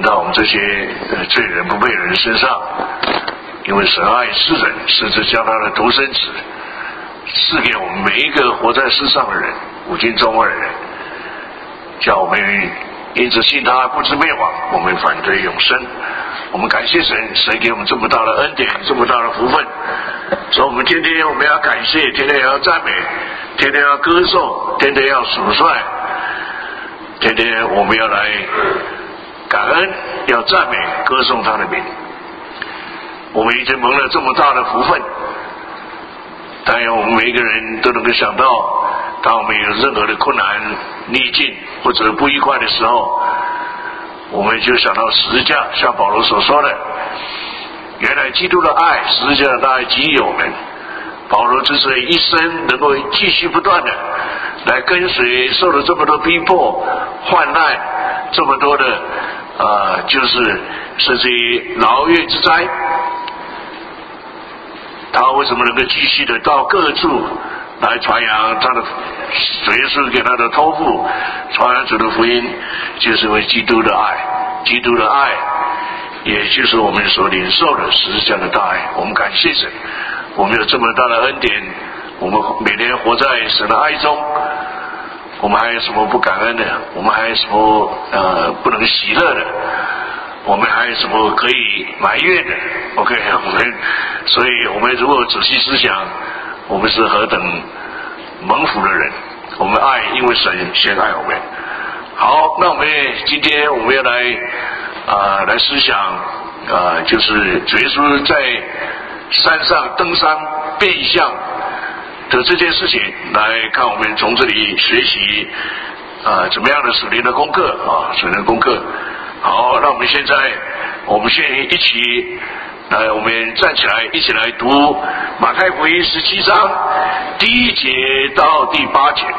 到我们这些罪人不配人身上，因为神爱世人，甚至将他的独生子赐给我们每一个活在世上的人，古今中外的人，叫我们因着信他不知灭亡，我们反对永生。我们感谢神，神给我们这么大的恩典，这么大的福分，所以我们天天我们要感谢，天天要赞美，天天要歌颂，天天要数算，天天我们要来感恩，要赞美歌颂他的名。我们已经蒙了这么大的福分，但愿我们每一个人都能够想到，当我们有任何的困难逆境或者不愉快的时候，我们就想到十字架，像保罗所说的，原来基督的爱，十字架的爱给予我们。保罗之所以一生能够继续不断的来跟随，受了这么多逼迫患难，这么多的就是甚至于牢狱之灾，他为什么能够继续的到各处来传扬他的主耶稣给他的托付，传扬主的福音，就是因为基督的爱。基督的爱也就是我们所领受的十字架的大爱。我们感谢神，我们有这么大的恩典，我们每天活在神的爱中，我们还有什么不感恩的？我们还有什么不能喜乐的？我们还有什么可以埋怨的 ？OK， 所以我们如果仔细思想，我们是何等蒙福的人。我们爱，因为神先爱我们。好，那我们今天我们要来思想就是主耶稣在山上登山变相的这件事情，来看我们从这里学习怎么样的属灵的功课属灵的功课。好，那我们现在一起我们站起来，一起来读马太福音17章第1节到第8节。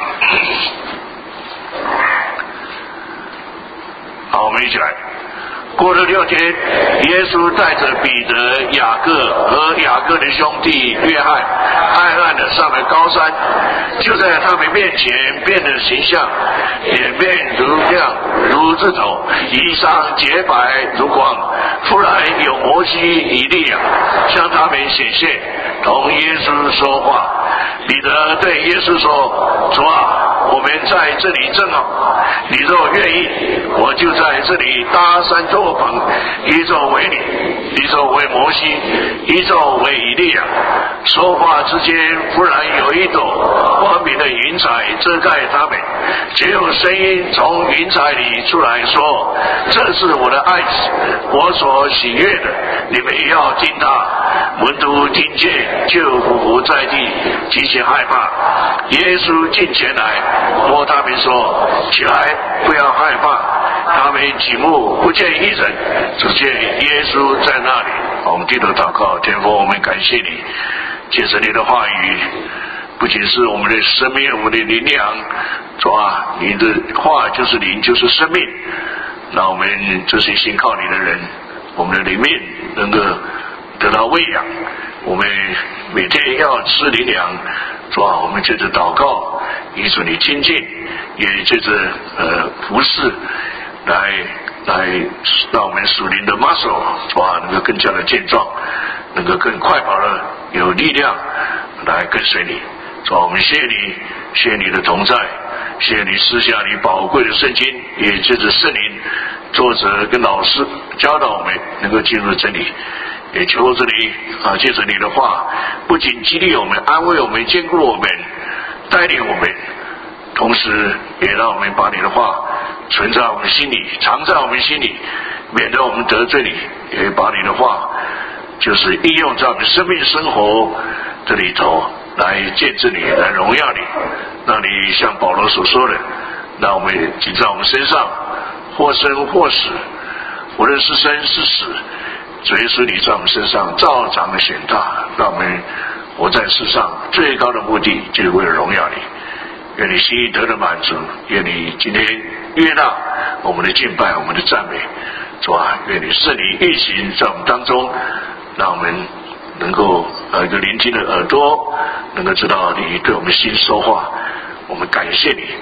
好，我们一起来。过了6天，耶稣带着彼得、雅各和雅各的兄弟约翰，暗暗的上了高山，就在他们面前变了形象，脸面如亮如日头，衣裳洁白如光。忽然有摩西、以利亚向他们显现，同耶稣说话。彼得对耶稣说：“主啊，我们在这里正好，你若愿意，我就在这里搭3座棚，一座为你，一座为摩西，一座为以利亚。”说话之间，忽然有一朵光明的云彩遮盖他们，只有声音从云彩里出来说：“这是我的爱子，我所喜悦的，你们也要听他。”门徒听见，就伏伏在地，极其害怕。耶稣近前来，摸他们说：“起来，不要害怕。”他们举目不见一人，只见耶稣在那里。我们低头祷告，天父，我们感谢你，借着你的话语，不仅是我们的生命，我们的灵粮，主啊，你的话就是灵，就是生命。让我们这些信靠你的人，我们的灵命能够得到喂养。我们每天要吃灵粮，主啊，我们借着祷告，以主你亲近，也借着服侍，来让我们属灵的 muscle 主啊能够更加的健壮，能够更快跑的有力量来跟随你。主啊，我们谢谢你，谢谢你的同在，谢谢你赐下你宝贵的圣经，也借着圣灵作者跟老师教导我们能够进入真理。也求这里借着你的话，不仅激励我们、安慰我们、坚固我们、带领我们，同时也让我们把你的话存在我们心里，藏在我们心里，免得我们得罪你。也把你的话就是应用在我们生命生活这里头，来见证你，来荣耀你，让你像保罗所说的，让我们紧在我们身上，或生或死，无论是生是死，主耶稣你在我们身上照常的显大，让我们活在世上最高的目的就是为了荣耀你。愿你心意得到满足，愿你今天悦纳我们的敬拜，我们的赞美。主啊，愿你圣灵运行在我们当中，让我们能够一个聆听的耳朵，能够知道你对我们心说话。我们感谢你，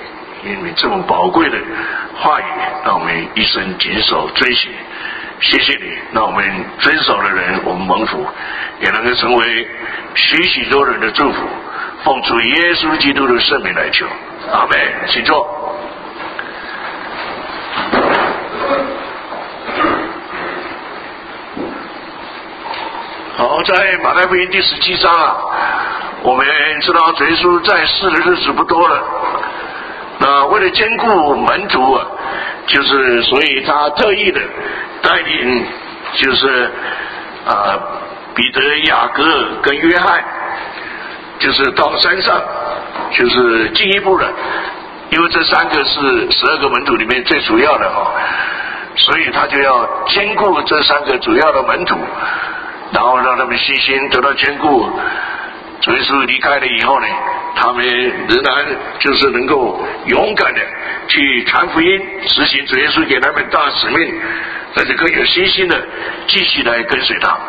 你这么宝贵的话语，让我们一生谨守遵行。谢谢你，让我们遵守的人，我们蒙福，也能够成为许多人的祝福。奉主耶稣基督的圣名来求，阿们。请坐。好，在马太福音第17章啊，我们知道主耶稣在世的日子不多了。那为了兼顾门徒啊，就是所以他特意的带领，就是彼得、雅各跟约翰，就是到山上，就是进一步的，因为这3个是12个门徒里面最主要的所以他就要兼顾这3个主要的门徒，然后让他们信心得到兼顾。主耶稣离开了以后呢，他们仍然就是能够勇敢的去传福音，实行主耶稣给他们大使命，而且更有信心的继续来跟随他。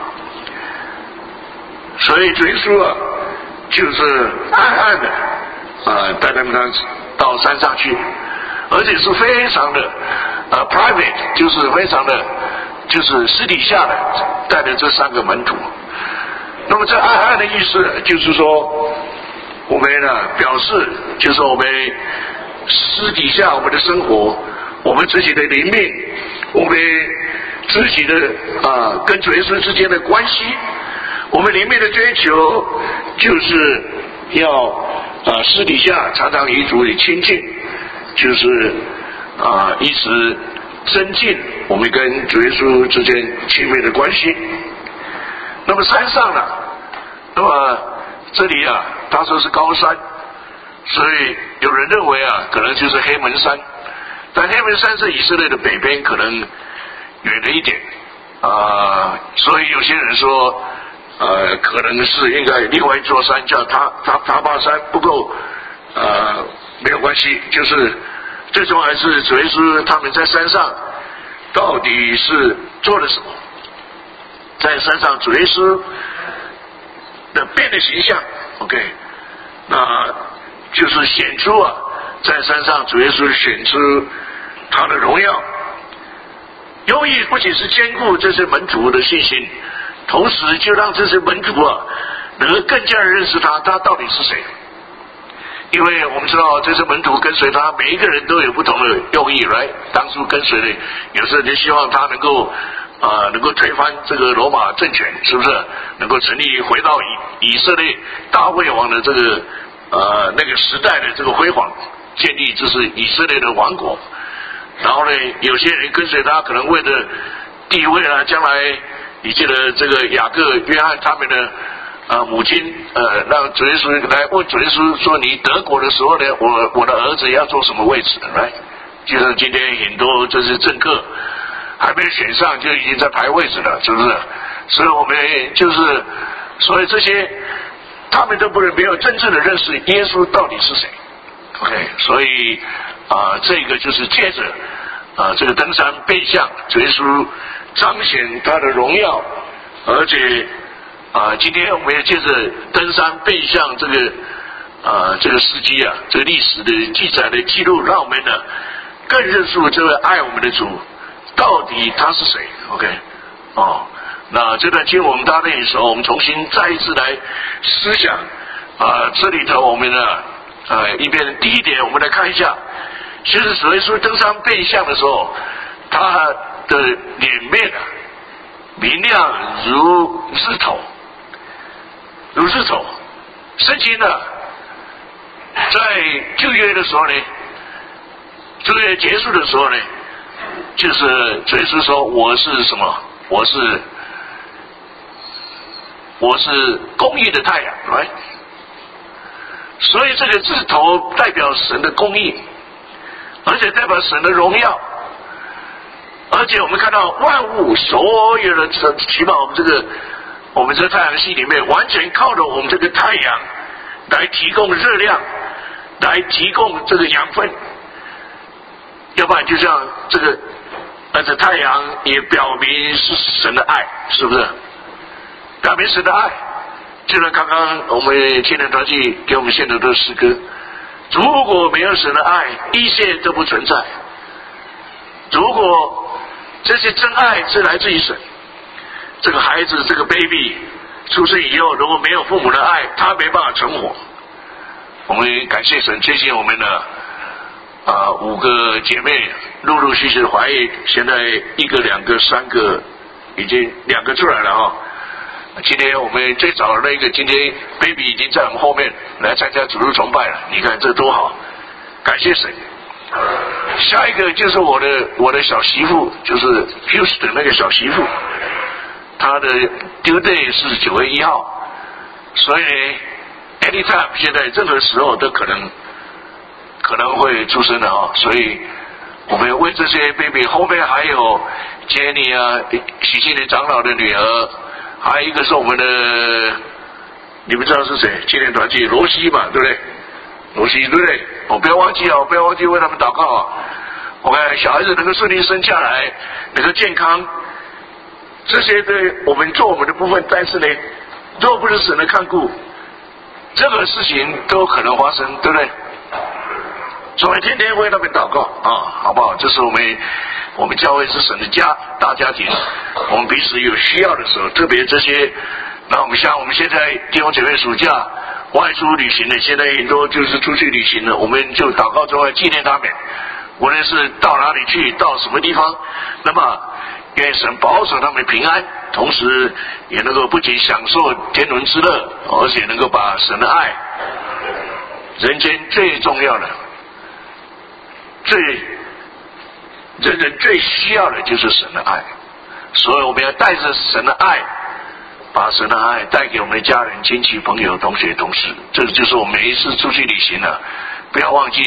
所以主耶稣啊，就是暗暗的带他们到山上去，而且是非常的private， 就是非常的就是私底下的带着这3个门徒。那么这暗暗的意思就是说，我们表示就是我们私底下我们的生活，我们自己的灵命，我们自己的跟主耶稣之间的关系，我们灵命的追求，就是要私底下常常与主里亲近，就是一直增进我们跟主耶稣之间亲密的关系。那么山上呢，那么这里他说是高山，所以有人认为可能就是黑门山，但黑门山是以色列的北边，可能远了一点所以有些人说可能是应该另外一座山叫塔巴山，不过没有关系，就是最终还是主耶稣他们在山上到底是做了什么。在山上主耶稣的变的形象 OK， 那就是显出在山上主耶稣显出他的荣耀，由于不仅是兼顾这些门徒的信心，同时就让这些门徒能够更加认识他到底是谁。因为我们知道这些门徒跟随他，每一个人都有不同的用意来，当初跟随的有时候就希望他能够推翻这个罗马政权，是不是能够成立回到以色列大卫王的这个那个时代的这个辉煌，建立就是以色列的王国。然后呢，有些人跟随他可能为了地位将来你记得这个雅各、约翰他们的母亲让主耶稣来问主耶稣说，你得国的时候呢，我的儿子要做什么位置来？就像今天很多这些政客还没选上就已经在排位置了，是不是？所以我们就是所以这些他们都没有真正的认识耶稣到底是谁 OK， 所以这个就是借着这个登山变相主耶稣彰显他的荣耀，而且今天我们也借着登山变相这个事迹这个历史的记载的记录，让我们更认识这位爱我们的主到底他是谁 OK 那这段经文我们大家念的时候，我们重新再一次来思想这里头我们一边第一点我们来看一下，其实主耶稣登山变相的时候，他的脸面明亮如日头，圣经在旧约的时候呢，旧约结束的时候呢，就是主耶稣说我是什么？我是公义的太阳 right？ 所以这个日头代表神的公义，而且代表神的荣耀，而且我们看到万物所有的起码我们这个太阳系里面完全靠着我们这个太阳来提供热量，来提供这个养分，要不然就像这个而且太阳也表明是神的爱，是不是表明神的爱？就像刚刚我们青年团契给我们献的诗歌， 如果没有神的爱，一切都不存在。如果这些真爱是来自于神，这个孩子这个 baby 出生以后，如果没有父母的爱，他没办法存活。我们感谢神，最近我们的5个姐妹陆陆续续的怀孕，现在1个、2个、3个，已经2个出来了啊。今天我们最早的那个，今天 baby 已经在我们后面来参加主日崇拜了，你看这多好，感谢神。下一个就是我的小媳妇，就是 Houston 的那个小媳妇，她的 due day 是9月1号，所以 anytime 现在任何时候都可能会出生的啊，所以我们为这些 baby， 后面还有 Jenny 啊，喜信联长老的女儿，还有一个是我们的，你们知道是谁？青年团契罗西嘛，对不对？罗西对不对？不要忘记哦，不要忘记为他们祷告啊！我看小孩子能够顺利生下来，能够健康，这些对我们做我们的部分，但是呢，若不是神的看顾，任何事情都可能发生，对不对？所以天天为他们祷告啊，好不好？这是我们教会是神的家，大家庭，我们彼此有需要的时候，特别这些，那我们现在弟兄姐妹暑假外出旅行的，现在很多就是出去旅行了，我们就祷告中来纪念他们，无论是到哪里去，到什么地方，那么愿神保守他们平安，同时也能够不仅享受天伦之乐，而且能够把神的爱，人间最重要的，人人最需要的就是神的爱，所以我们要带着神的爱，把神的爱带给我们的家人、亲戚、朋友、同学、同事。这就是我们每一次出去旅行了，不要忘记，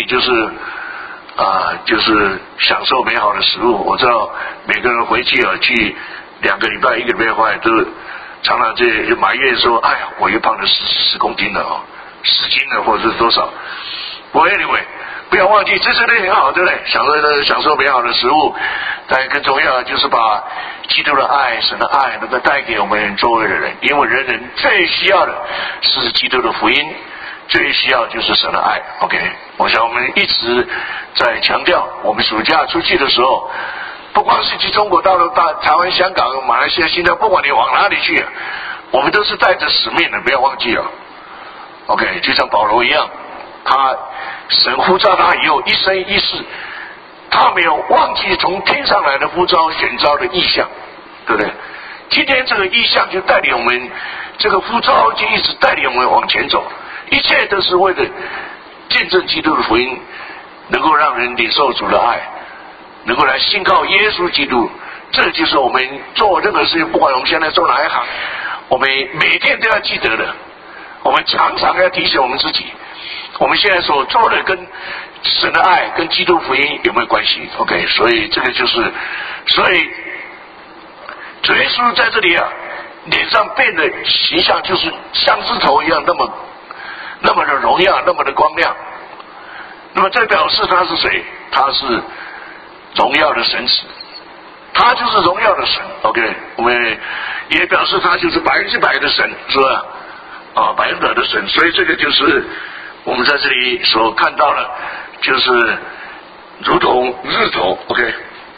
就是享受美好的食物。我知道每个人回去去2个礼拜、1个礼拜回来，都常常就埋怨说：“哎呀，我又胖了10公斤了10斤了，或者是多少。” Anyway， 不要忘记，这真的很好，对不对？享受美好的食物，但更重要的就是把基督的爱、神的爱能够带给我们周围的人，因为人人最需要的是基督的福音，最需要就是神的爱。OK， 我想我们一直在强调，我们暑假出去的时候，不光是去中国大陆、台湾、香港、马来西亚、新加坡，不管你往哪里去，我们都是带着使命的，不要忘记了。OK， 就像保罗一样。神呼召他以后一生一世，他没有忘记从天上来的呼召选召的意向，对不对？今天这个意向就带领我们，这个呼召就一直带领我们往前走，一切都是为了见证基督的福音，能够让人领受主的爱，能够来信靠耶稣基督。这就是我们做任何事情，不管我们现在做哪一行，我们每天都要记得的，我们常常要提醒我们自己，我们现在所做的跟神的爱、跟基督福音有没有关系 ？OK， 所以这个就是，所以主耶稣在这里脸上变的形象就是像枝头一样，那么的荣耀，那么的光亮。那么这表示他是谁？他是荣耀的神子，他就是荣耀的神。OK， 我们也表示他就是100%的神，是吧？100%的神。所以这个就是我们在这里所看到的，就是如同日头。OK，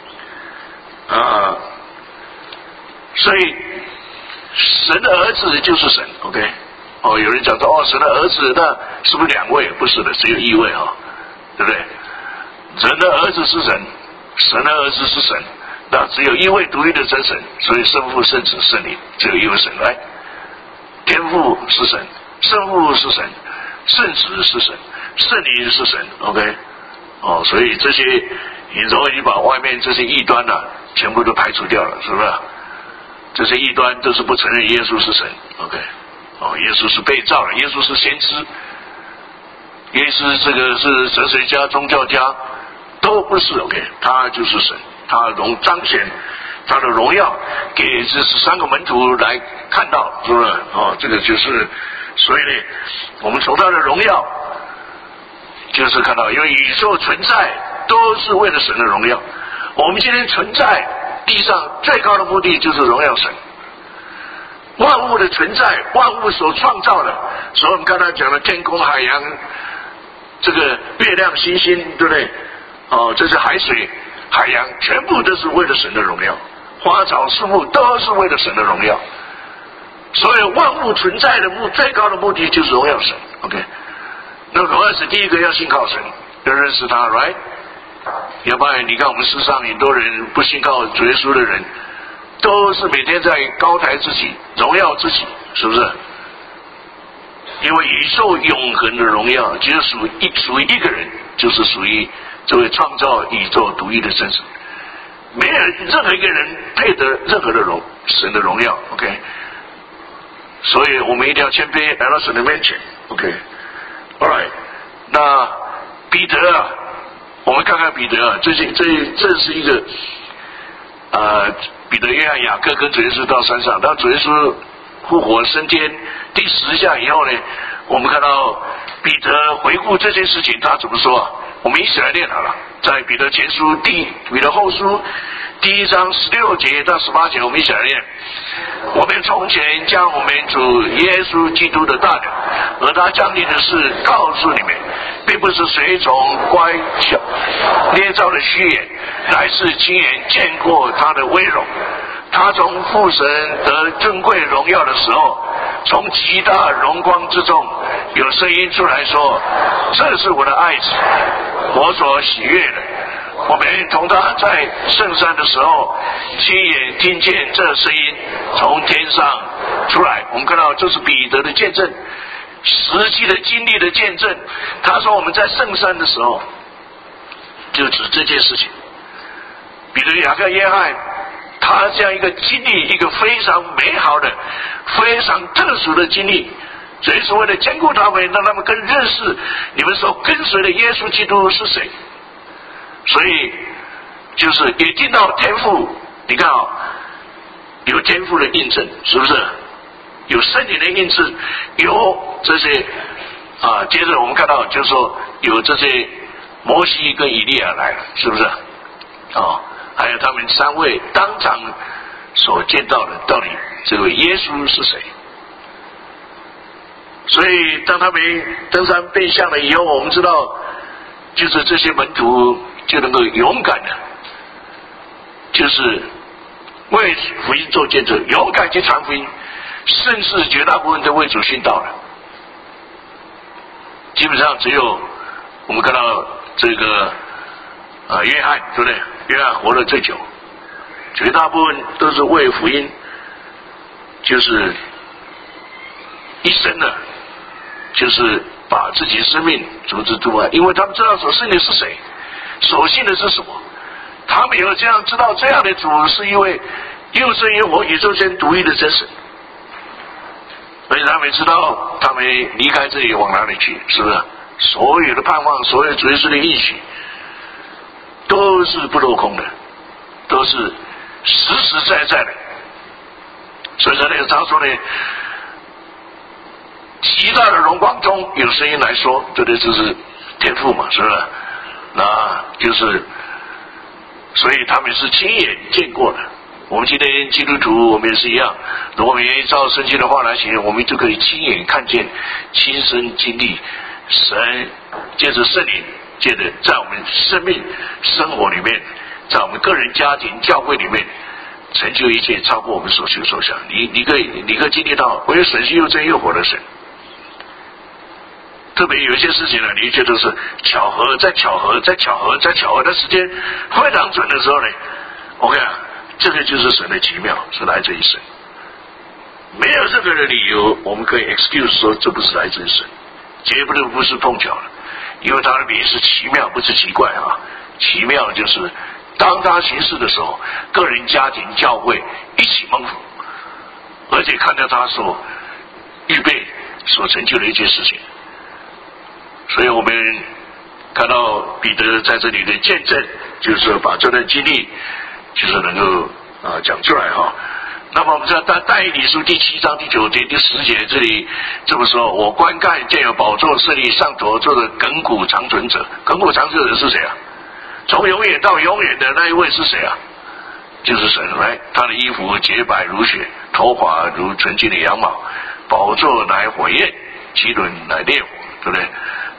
所以神的儿子就是神。OK， 有人讲说神的儿子那是不是2位？不是的，只有1位对不对？人的儿子是神，神的儿子是神，那只有1位独一的真神，所以圣父、圣子、圣灵只有1位神。来，天父是神，圣父是神，圣子是神，圣灵是神。OK， 所以这些你容易把外面这些异端全部都排除掉了，是不是？这些异端都是不承认耶稣是神。OK， 耶稣是被造的，耶稣是先知，耶稣这个是哲学家、宗教家，都不是。OK， 他就是神，他彰显他的荣耀给这13个门徒来看到，是不是？这个就是，所以呢，我们从他的荣耀就是看到，因为宇宙存在都是为了神的荣耀。我们今天存在地上最高的目的就是荣耀神。万物的存在，万物所创造的，所以我们刚才讲的天空、海洋、 这个月亮星星，对不对？这是海水海洋，全部都是为了神的荣耀，花草树木都是为了神的荣耀。所有万物存在的最高的目的就是荣耀神。 OK， 那荣耀神第一个要信靠神，要认识他 ，right？ 要不然你看我们世上很多人不信靠主耶稣的人，都是每天在高抬自己，荣耀自己，是不是？因为宇宙永恒的荣耀只有属于一个人，就是属于这位创造宇宙独一的真神，没有任何一个人配得任何的神的荣耀。 OK， 所以我们一定要谦卑来到神的面前。 OK，All right， 那彼得啊，我们看看彼得啊，这是一个彼得、约翰、雅各跟主耶稣到山上，当主耶稣复活升天第10下以后呢，我们看到彼得回顾这件事情，他怎么说啊？我们一起来念好了，在彼得前书彼得后书第1章16节到18节，我们一起来念。我们从前将我们主耶稣基督的大能和他降临的事告诉你们，并不是随从乖巧捏造的虚言，乃是亲眼见过他的威荣。他从父神得尊贵荣耀的时候，从极大荣光之中有声音出来说：这是我的爱子，我所喜悦的。我们同他在圣山的时候，亲眼听见这声音从天上出来。我们看到这是彼得的见证，实际的经历的见证。他说我们在圣山的时候，就指这件事情。彼得、雅各、约翰，他这样一个经历，一个非常美好的、非常特殊的经历，所以是为了兼顾他们，让他们更认识你们所跟随的耶稣基督是谁。所以就是也听到天父，你看有天父的印证，是不是？有圣灵的印证，有这些接着我们看到就是说有这些摩西跟以利亚来了，是不是？还有他们3位当场所见到的，到底这位耶稣是谁？所以当他们登山变相了以后，我们知道就是这些门徒就能够勇敢的，就是为福音做见证，勇敢去传福音，甚至绝大部分都为主殉道了。基本上只有我们看到这个约翰，对不对？约翰活了最久，绝大部分都是为福音，就是一生的，就是把自己的生命组织出来，因为他们知道所信的是谁，所信的是什么。他们有这样知道这样的主是一位又生又活、宇宙间独一的真神，所以他们知道他们离开这里往哪里去，是不是？所有的盼望，所有主耶稣的应许，都是不落空的，都是实实在在的。所以在那个章说呢，极大的荣光中有声音来说，对不对？这是天父嘛，是不是？那就是，所以他们是亲眼见过的。我们今天基督徒，我们也是一样，如果我们愿意照圣经的话来行，我们就可以亲眼看见、亲身经历神借着圣灵，借着在我们生命生活里面，在我们个人家庭教会里面成就一切，超过我们所求所想。你可以经历到，唯有神是又真又活的神。特别有一些事情呢，你觉得是巧合，再巧合，再巧合，再巧合的时间非常准的时候呢，我看这个就是神的奇妙，是来自于神。没有任何的理由我们可以 excuse 说这不是来自于神，绝对不是碰巧了，因为他的名是奇妙，不是奇怪啊。奇妙就是当他行事的时候，个人、家庭、教会一起蒙福，而且看到他所预备、所成就的一件事情。所以我们看到彼得在这里的见证，就是把这段经历就是能够讲出来哈。那么我们知道但以理书第7章第9节第10节这里这么说：我观看见有宝座设立，上头坐着亘古长存者。亘古长存者是谁啊？从永远到永远的那一位是谁啊？就是神来。他的衣服洁白如雪，头发如纯净的羊毛，宝座乃火焰，其轮乃烈火，对不对？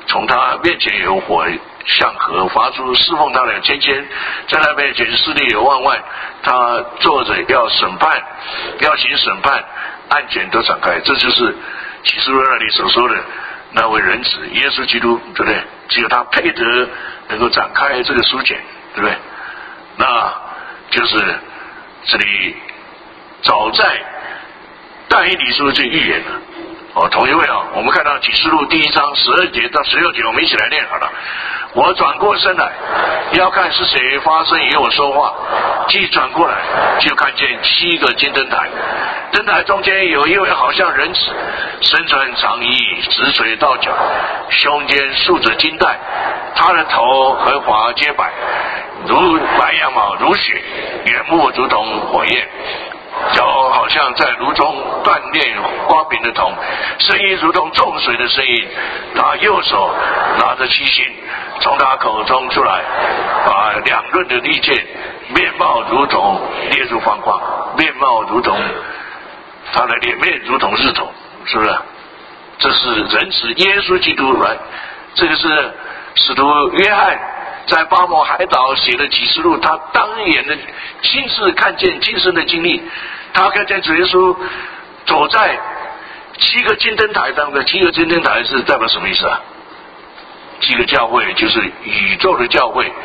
从他面前有火向河发出，侍奉他的千千，在他面前势力有万万。他坐着要审判，要行审判，案卷都展开。这就是启示录那里所说的那位人子耶稣基督，对不对？只有他配得能够展开这个书卷，对不对？那就是这里早在但以理书就预言了。同一位我们看到启示录第1章12节到16节，我们一起来念好了。我转过身来，要看是谁发声与我说话。既转过来，就看见7个金灯台，灯台中间有一位好像人子，身穿长衣，直垂到脚，胸间束着金带，他的头和发皆白，如白羊毛，如雪，眼目如同火焰，脚好像在炉中锻炼花饼的铜，声音如同重水的声音。他右手拿着7星，从他口中出来，把两刃的利剑，面貌如同烈日放光，面貌如同他的脸面如同日头，是不是？这是人子耶稣基督来，这个是使徒约翰在巴摩海岛写的启示录，他当眼的亲自看见今生的经历。他看见主耶稣走在7个金灯台当中。7个金灯台是代表什么意思啊？7个教会就是宇宙的教会，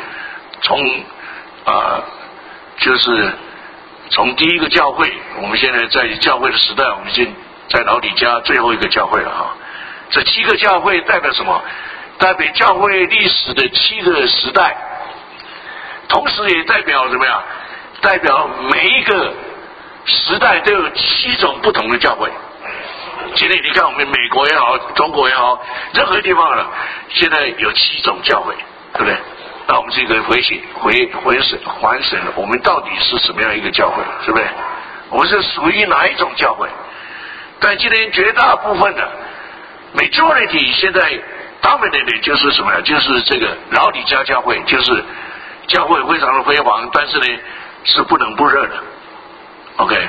就是从第一个教会，我们现在在教会的时代，我们现在老底家最后一个教会了哈。这7个教会代表什么？代表教会历史的7个时代，同时也代表什么呀？代表每一个时代都有7种不同的教会。今天你看我们美国也好，中国也好，任何地方了，现在有7种教会，对不对？那我们这个还省，我们到底是什么样一个教会，是不是？我们是属于哪一种教会？但今天绝大部分的 majority 现在 dominant 就是什么呢？就是这个老底家教会，就是教会非常的辉煌，但是呢是不冷不热的。OK，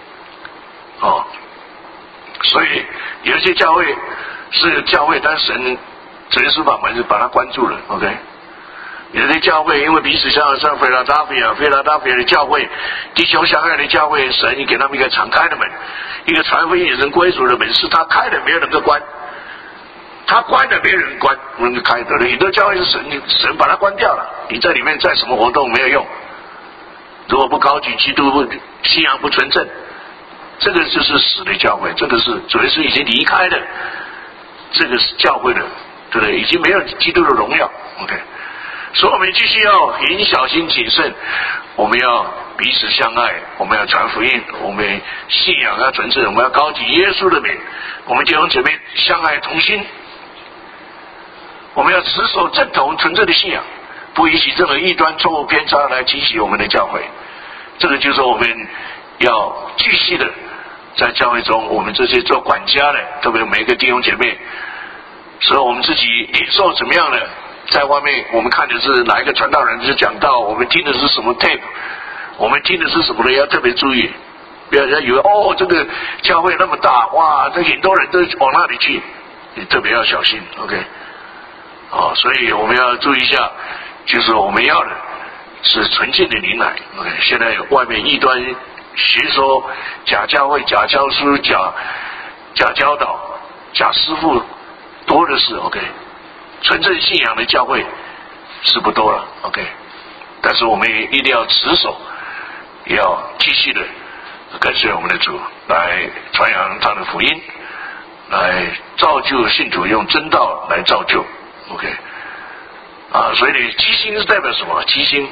所以有一些教会是教会，但神主耶稣把门把它关住了。OK， 有些教会因为彼此相爱，像菲拉达菲亚的教会，弟兄相爱的教会，神给他们一个敞开的门，一个传福音人归属的门，是他开的，没有人能关。他关的没人关，不能开的。很多教会是神把它关掉了，你在里面再什么活动没有用。如果不高举基督，信仰不纯正，这个就是死的教会，这个是主耶稣已经离开了这个是教会的，对不对？已经没有基督的荣耀。OK， 所以我们继续要很小心谨慎，我们要彼此相爱，我们要传福音，我们信仰要纯正，我们要高举耶稣的名，我们弟兄姊妹相爱同心，我们要持守正统纯正的信仰，不允许任何异端错误偏差来激起我们的教会。这个就是我们要继续的在教会中，我们这些做管家的，特别每一个弟兄姐妹，所以我们自己领受怎么样的，在外面我们看的是哪一个传道人就讲到，我们听的是什么 tape， 我们听的是什么的，要特别注意，不要人家以为这个教会那么大，哇，这很多人都往那里去，你特别要小心。 OK， 所以我们要注意一下，就是我们要的是纯净的灵奶。 OK， 现在外面异端学说，假教会、假教书、假教导、假师傅多的是。 OK， 纯正信仰的教会是不多了。 OK， 但是我们也一定要持守，也要继续的跟随我们的主来传扬他的福音，来造就信徒，用真道来造就。 OK， 所以呢，七星是代表什么？七星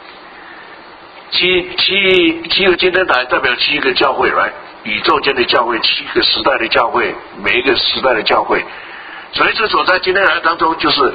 七个金灯台代表7个教会，来宇宙间的教会，7个时代的教会，每一个时代的教会。所以这所在金灯台当中，就是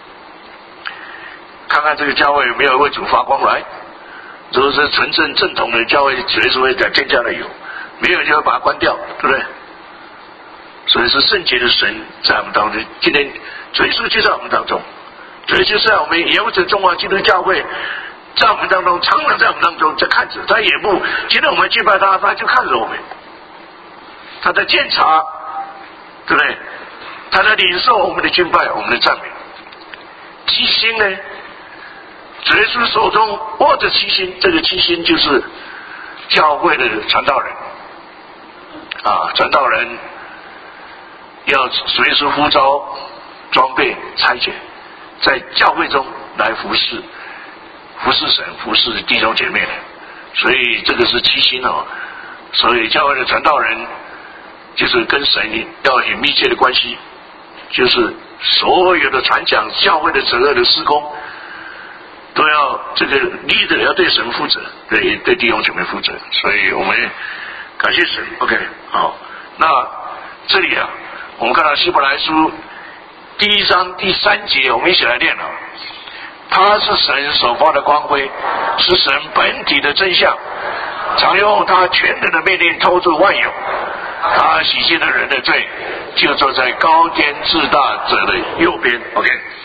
看看这个教会有没有为主发光来。如果是纯正正统的教会，随时会增加的有，没有就会把它关掉，对不对？所以是圣洁的神在我们当中。今天主耶稣就在我们当中，主耶稣在我们耶和华中华基督教会，在我们当中，常常在我们当中在看着他，也不今天我们敬拜他，他就看着我们，他在监察，对不对？ 他在领受我们的敬拜，我们的赞美。七星呢，主耶稣手中握着七星，这个七星就是教会的传道人啊，传道人要主耶稣呼召、装备、差遣，在教会中来服侍神、服侍弟兄姐妹的。所以这个是七星哦。所以教会的传道人就是跟神要很密切的关系，就是所有的传讲教会的责任的事工，都要这个 leader 要对神负责，对弟兄姐妹负责。所以我们感谢神。 OK， 好，那这里啊，我们看到希伯来书第1章第3节，我们一起来念啊。他是神所发的光辉，是神本体的真相，常用他全能的命令偷住万有。他洗净了人的罪，就坐在高天至大者的右边。 OK，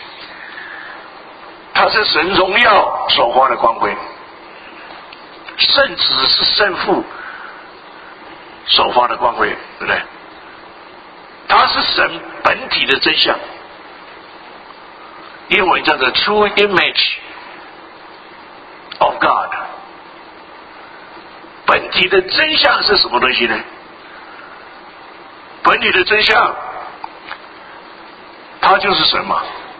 他是神荣耀所发的光辉，圣子是圣父所发的光辉，对不对？他是神本体的真相，英文叫做 True Image of God。 本体的真相是什么东西呢？本体的真相，它就是神嘛。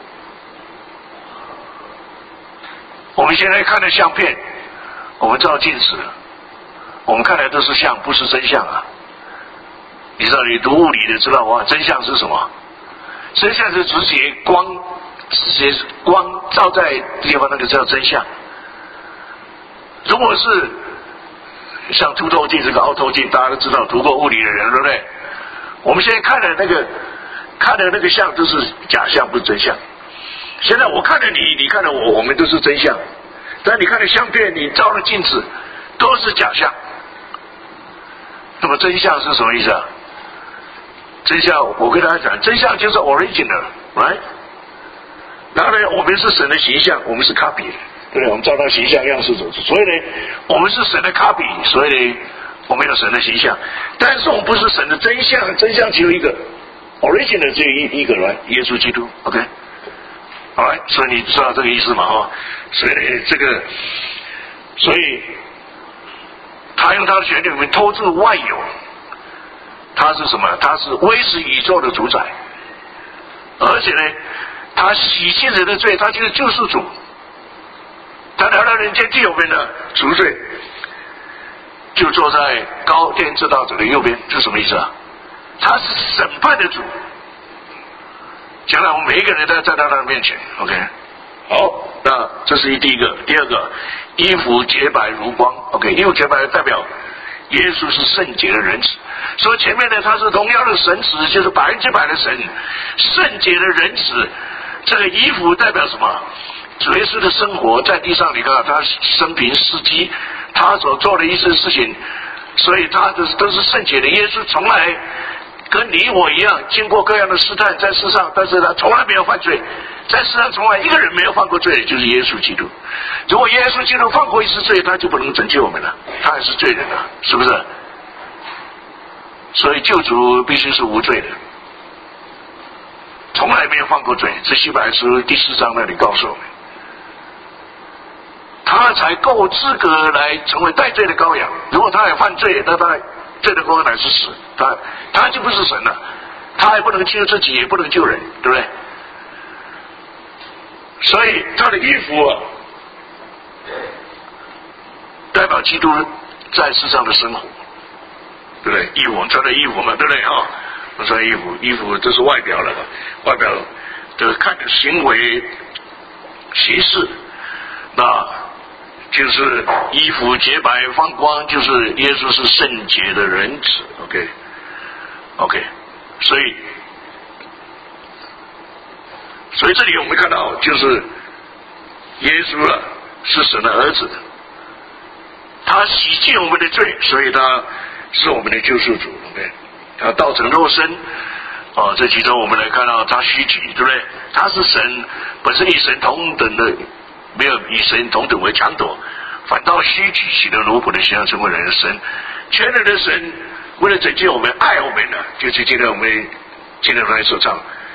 我们现在看的相片，我们照镜子，我们看来都是相，不是真相啊。你知道，你读物理的知道哇，真相是什么？真相是直接光照在地方，那个叫真相。如果是像凸透镜这个凹透镜，大家都知道，读过物理的人，对不对？我们现在看的那个像都是假象，不是真相。现在我看了你，你看了我，我们都是真相。但你看了相片，你照了镜子，都是假象。那么真相是什么意思啊？真相，我跟大家讲，真相就是 original，right？ 然后呢，我们是神的形象，我们是 copy， 对不对？我们照他形象样式走，所以呢，我们是神的 copy， 所以呢，我们有神的形象。但是我们不是神的真相，真相只有一个 ，original 只有一个人，耶稣基督。OK， 好来，所以你知道这个意思嘛？哈，所以呢，所以他用他的权利，我们偷住万有。他是什么？他是威视宇宙的主宰，而且呢，他洗净人的罪，他就是救世主。他来到人间替我们的赎罪，就坐在高天至大者的右边，这什么意思啊？他是审判的主，将来我们每一个人都要站到他的面前。OK， 好，那这是第一个。第二个，衣服洁白如光。OK， 衣服洁白代表耶稣是圣洁的人子，所以前面呢，他是荣耀的神子，就是100%的神，圣洁的人子。这个衣服代表什么？主耶稣的生活在地上，你看他生平事迹，他所做的一些事情，所以他都是圣洁的。耶稣从来跟你我一样，经过各样的试探在世上，但是他从来没有犯罪，在世上从来一个人没有犯过罪，就是耶稣基督。如果耶稣基督犯过一次罪，他就不能拯救我们了，他还是罪人啊，是不是？所以救主必须是无罪的，从来没有犯过罪。这希伯来书第4章那里告诉我们，他才够资格来成为代罪的羔羊。如果他有犯罪，那他罪的羔羊乃是死，他就不是神了，他也不能救自己，也不能救人，对不对？所以他的衣服啊，代表基督在世上的生活，对不对？衣服我们穿的衣服嘛，对不对啊？我穿衣服这是外表了嘛，外表的看的行为形式，那就是衣服洁白放光，就是耶稣是圣洁的人子。OK， 所以这里我们看到，就是耶稣啊是神的儿子，他洗净我们的罪，所以他是我们的救赎主。OK， 他道成肉身啊，这其中我们来看到他虚己，对不对？他是神，本身与神同等的，没有与神同等为强夺，反倒虚己，取了奴仆的形象，成为人的神。全能的神为了拯救我们、爱我们呢，就是今天我们来所唱。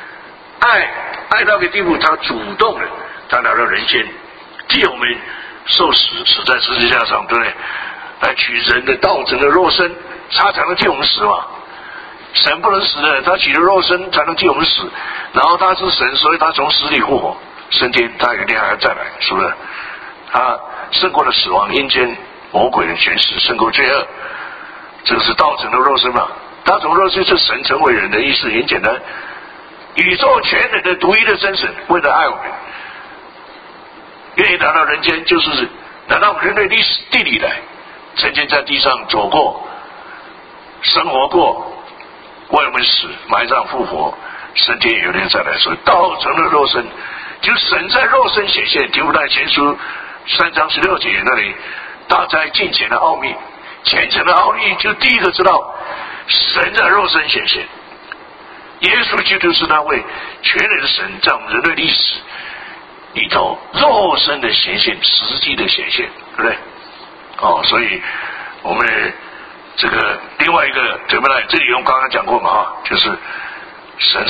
爱到个地步，他主动的，他来到人间，替我们受死在十字架上，对不对？来取人的道成的肉身，他才能替我们死嘛。神不能死的，他取了肉身才能替我们死。然后他是神，所以他从死里复活升天，他有一天还要再来，是不是？他胜过了死亡、阴间、魔鬼的权势，胜过罪恶。这个是道成的肉身嘛？他从肉身是神成为人的意思很简单，宇宙全能的独一的真神，为了爱我们，愿意来到人间，就是来到我们人类地理来，曾经在地上走过、生活过，为我们死、埋葬、复活，升天有一天再来。所以道成了肉身，就神在肉身显现。提摩太前书3章16节那里，大哉近前的奥秘，虔诚的奥秘，就第一个知道神在肉身显现。耶稣基督是那位全能的神，在我们人类历史里头肉身的显现，实际的显现，对不对？所以我们这个另外一个对不对？这里我们刚刚讲过嘛，就是神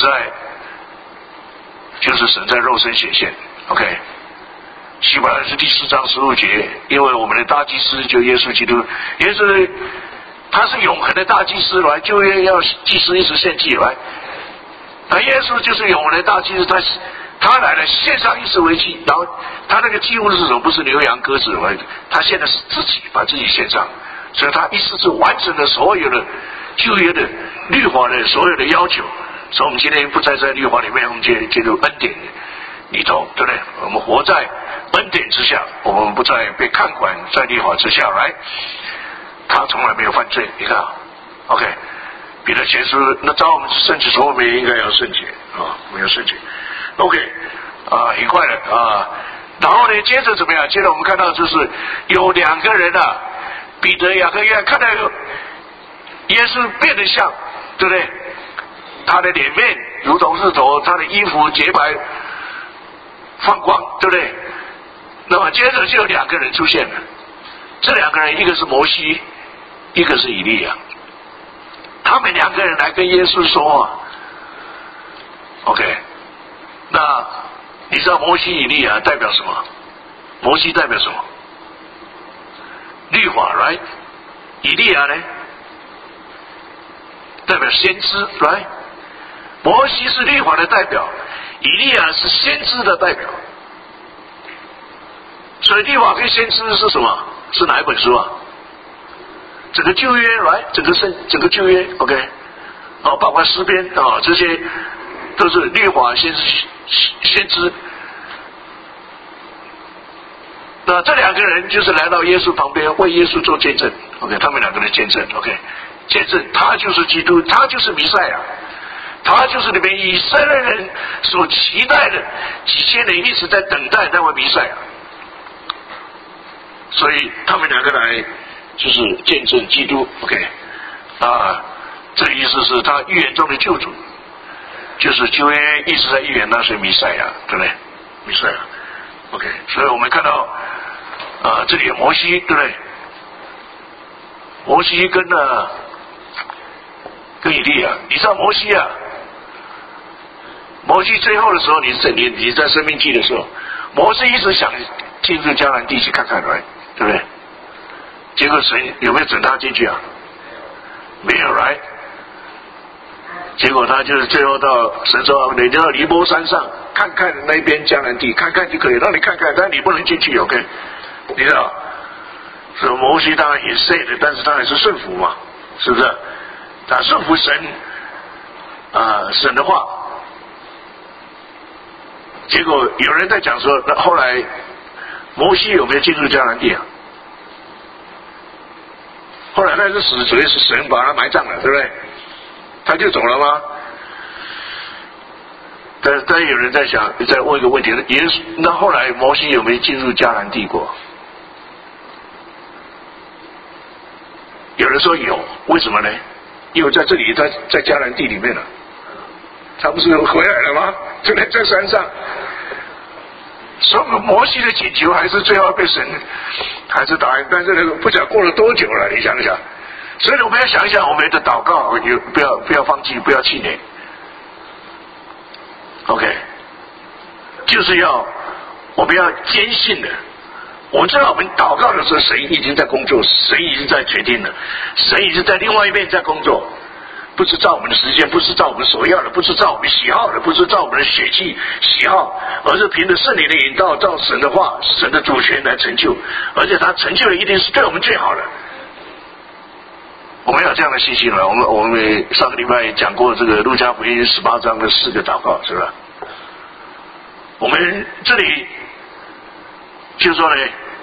在肉身显现。OK， 希伯来书第4章15节，因为我们的大祭司就耶稣基督，耶稣他是永恒的大祭司来，就业要祭司一直献祭来。那耶稣就是永恒的大祭司，他来了，献上一时为祭，然后他那个祭物是什么？不是牛羊鸽子，他献的是自己，把自己献上，所以他一次是完成了所有的旧约的律法的所有的要求。所以我们今天不再在律法里面，我们进入恩典里头，对不对？我们活在恩典之下，我们不再被看管在律法之下来。他从来没有犯罪，你看 ，OK。彼得前书，那照我们圣洁，所以我们也应该要圣洁没有圣洁。OK， 很快的然后呢，接着怎么样？接着我们看到就是有2个人彼得、雅各、约翰，看到耶稣变得像，对不对？他的脸面如同日头，他的衣服洁白放光，对不对？那么接着就有2个人出现了，这2个人一个是摩西，一个是以利亚。他们2个人来跟耶稣说话 ，OK， 那你知道摩西、以利亚代表什么？摩西代表什么？律法 ，right？ 以利亚呢？代表先知 ，right？ 摩西是律法的代表，以利亚是先知的代表。所以律法跟先知是什么？是哪一本书啊？整个旧约来，整个旧约 ，OK， 包括诗篇这些都是律法先知。那这2个人就是来到耶稣旁边，为耶稣做见证 ，OK， 他们2个人见证 ，OK， 见证他就是基督，他就是弥赛亚，他就是你们以色列人所期待的几千年一直在等待那位弥赛亚，所以他们2个来。就是见证基督 ，OK， 这个意思是他预言中的救主，就是旧约一直在预言那是弥赛亚，对不对？弥赛亚 ，OK， 所以我们看到这里有摩西，对不对？摩西跟以利亚，你知道摩西最后的时候，你在生命记的时候，摩西一直想进入迦南地去看看来，对不对？结果神有没有准他进去啊？没有 ，right？ 结果他就是最后到神说：“你到尼波山上看看那边迦南地，看看就可以，让你看看，但你不能进去 ，OK？ 你知道？所以摩西当然也 say 的，但是他还是顺服嘛，是不是？他顺服神神的话。结果有人在讲说，那后来摩西有没有进入迦南地啊？后来他是死，所以是神把他埋葬了，对不对？他就走了吗？但有人在想，在问一个问题：那后来摩西有没有进入迦南地过？有人说有，为什么呢？因为在这里，在迦南地里面了，他不是回来了吗？就在山上。所以摩西的请求还是最后被神还是答应，但是那个不讲过了多久了，你想想。所以我们要想一想，我们的祷告不要放弃，不要气馁。 OK， 就是我们要坚信的。我们知道我们祷告的时候，神已经在工作，神已经在决定了，神已经在另外一边在工作，不是照我们的时间，不是照我们所要的，不是照我们喜好的，不是照我们的血气喜好，而是凭着圣灵的引导，照神的话、神的主权来成就，而且他成就的一定是对我们最好的。我们有这样的信心了。我们上个礼拜讲过这个路加福音18章的4个祷告，是吧？我们这里就说呢，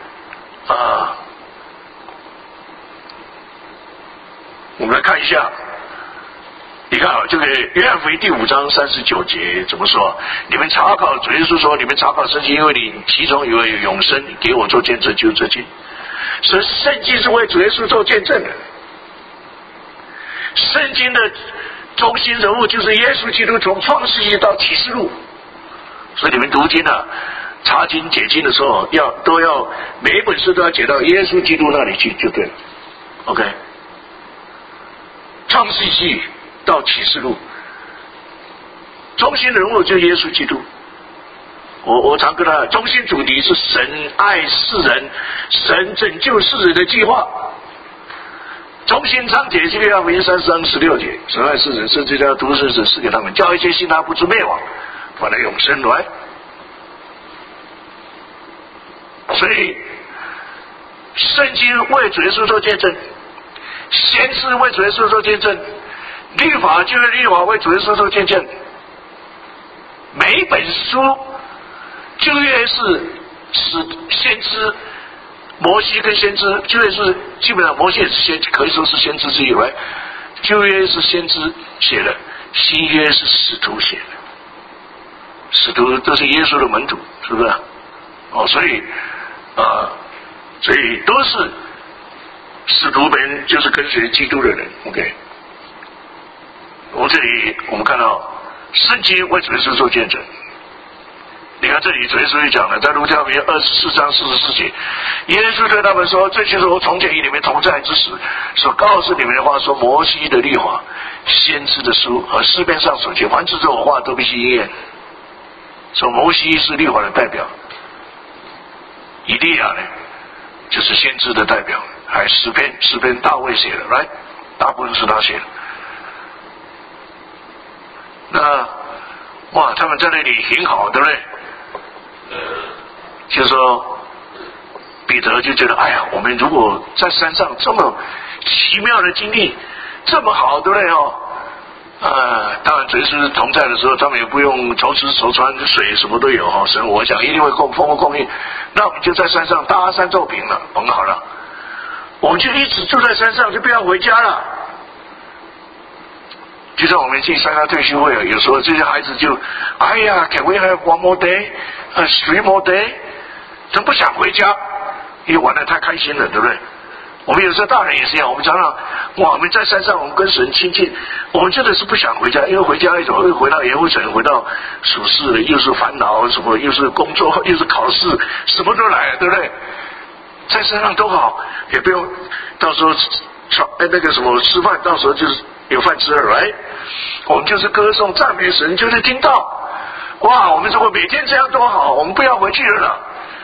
我们来看一下，你看啊，这个约翰福音第5章39节怎么说？你们查考，主耶稣说，你们查考圣经，因为你其中有永生，给我做见证，就是这经。所以圣经是为主耶稣做见证的。圣经的中心人物就是耶稣基督，从创世纪到启示录。所以你们读经啊、查经解经的时候，都要每一本书都要解到耶稣基督那里去就对了。OK， 创世纪到启示录，中心人物就是耶稣基督。我常跟他中心主题是神爱世人，神拯救世人的计划。中心章节是约翰福音3章16节，神爱世人，甚至将独生子赐给他们，叫一切信他不至灭亡，反而永生来。所以圣经为主耶稣做见证，先知为主耶稣做见证，律法就是律法为主耶稣做见证。每一本书旧约是先知，摩西跟先知，旧约是基本上摩西也是可以说是先知之一，right？ 旧约是先知写的，新约是使徒写的，使徒都是耶稣的门徒，是不是？所以都是使徒们，就是跟随基督的人。OK， 我们这里我们看到圣经为主耶稣做见证。你看这里主耶稣就讲了，在路加福音24章44节，耶稣对他们说：“这就是我从前与你们同在之时所告诉你们的话，说摩西的律法、先知的书和诗篇上所写，凡指着我话都必须应验。”说摩西是律法的代表，以利亚呢就是先知的代表，还有诗篇大卫写的 ，right？ 大部分是他写的。那哇，他们在那里很好，对不对？就是说彼得就觉得，哎呀，我们如果在山上这么奇妙的经历，这么好，对不对哦？当然主耶稣同在的时候，他们也不用愁吃愁穿，水什么都有哈。神我想一定会丰富供应。那我们就在山上搭山奏平了，很好了。我们就一直住在山上，就不要回家了。就像我们进山下退休会，有时候这些孩子就，哎呀 ，Can we have one more day? 3 more day？ 真不想回家，因为玩得太开心了，对不对？我们有时候大人也是一样，我们常常哇，我们在山上，我们跟神亲近，我们真的是不想回家，因为回家一种又回到盐湖城，回到属世的，又是烦恼什么，又是工作，又是考试，什么都来了，对不对？在山上多好，也不用到时候那个什么吃饭，到时候就是有饭吃了，来，我们就是歌颂赞美神，就是听到，哇，我们如果每天这样多好，我们不要回去了。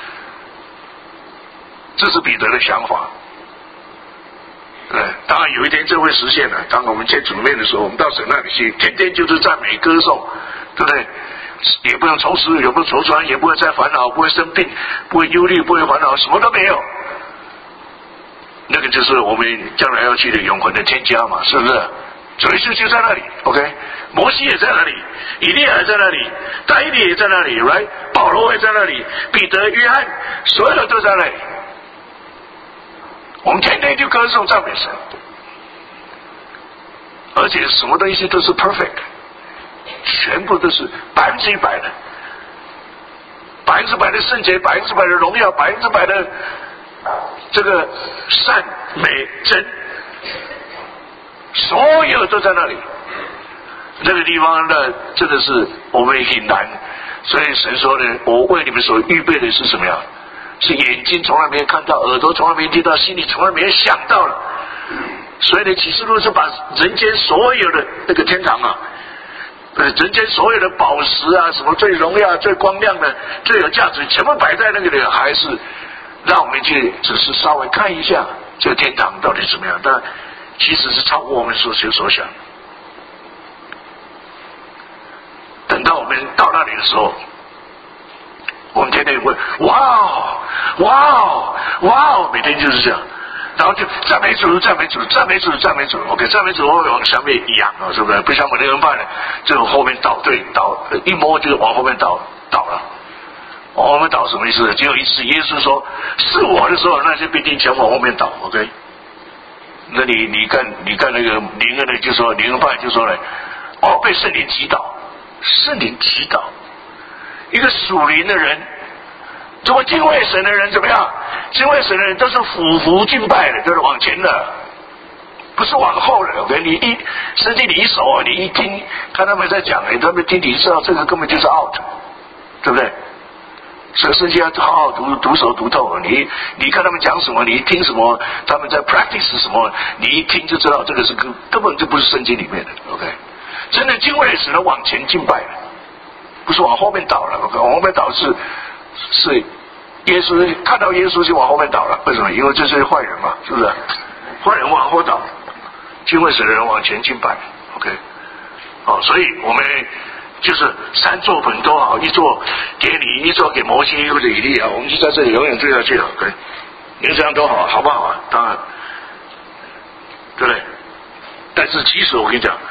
这是彼得的想法。对，当然有一天这会实现了。当我们见主面的时候，我们到神那里去，天天就是赞美歌颂，对不对？也不用愁吃，也不用愁穿，也不会再烦恼，不会生病，不会忧虑，不会烦恼，什么都没有。那个就是我们将来要去的永恒的天家嘛，是不是？主耶稣就在那里 ，OK， 摩西也在那里，以利亚也在那里，大卫也在那里 ，right？ 保罗也在那里，彼得、约翰，所有的都在那里。我们天天就歌颂赞美神，而且什么东西都是 perfect， 全部都是100%的，100%的圣洁，100%的荣耀，100%的这个善美真，所有都在那里。那个地方呢，真的是我们很难。所以神说呢，我为你们所预备的是什么样？是眼睛从来没有看到，耳朵从来没有听到，心里从来没有想到了。所以呢，启示录是把人间所有的那个天堂啊， 人间所有的宝石啊，什么最荣耀、最光亮的、最有价值，全部摆在那个里，还是让我们去只是稍微看一下这个天堂到底怎么样？但其实是超过我们所求所想。等到我们到那里的时候，我们天天会哇哦哇哦哇哦，每天就是这样。然后就赞美主，赞美主，赞美主，赞美主。OK， 赞美主会往下面仰啊，是不是？不像我们那人办的，就后面倒一摸就往后面倒了。往后面倒什么意思？只有一次，耶稣说是我的时候，那就必定全往后面倒。OK， 那你看那个灵恩的就说灵恩办就说了，被圣灵击倒，圣灵击倒，一个属灵的人。如果敬畏神的人怎么样？敬畏神的人都是俯伏敬拜的，就是往前的，不是往后的。OK， 你圣经里一手啊，你一听看他们在讲，他们听你知道这个根本就是 out， 对不对？所以圣经要好好读熟读透。你看他们讲什么，你一听什么，他们在 practice 什么，你一听就知道这个是根本就不是圣经里面的。OK， 真的敬畏神的往前敬拜的，不是往后面倒了。OK， 往后面倒是耶稣看到耶稣就往后面倒了，为什么？因为这是坏人嘛，是不是？坏人往后倒，敬畏神的人往前敬拜。OK， 所以我们就是三座本都好，一座给你，一座给摩西或者以利亚，我们就在这里永远追下去了。OK， 你这样都好，好不好啊？当然，对不对？但是其实我跟你讲，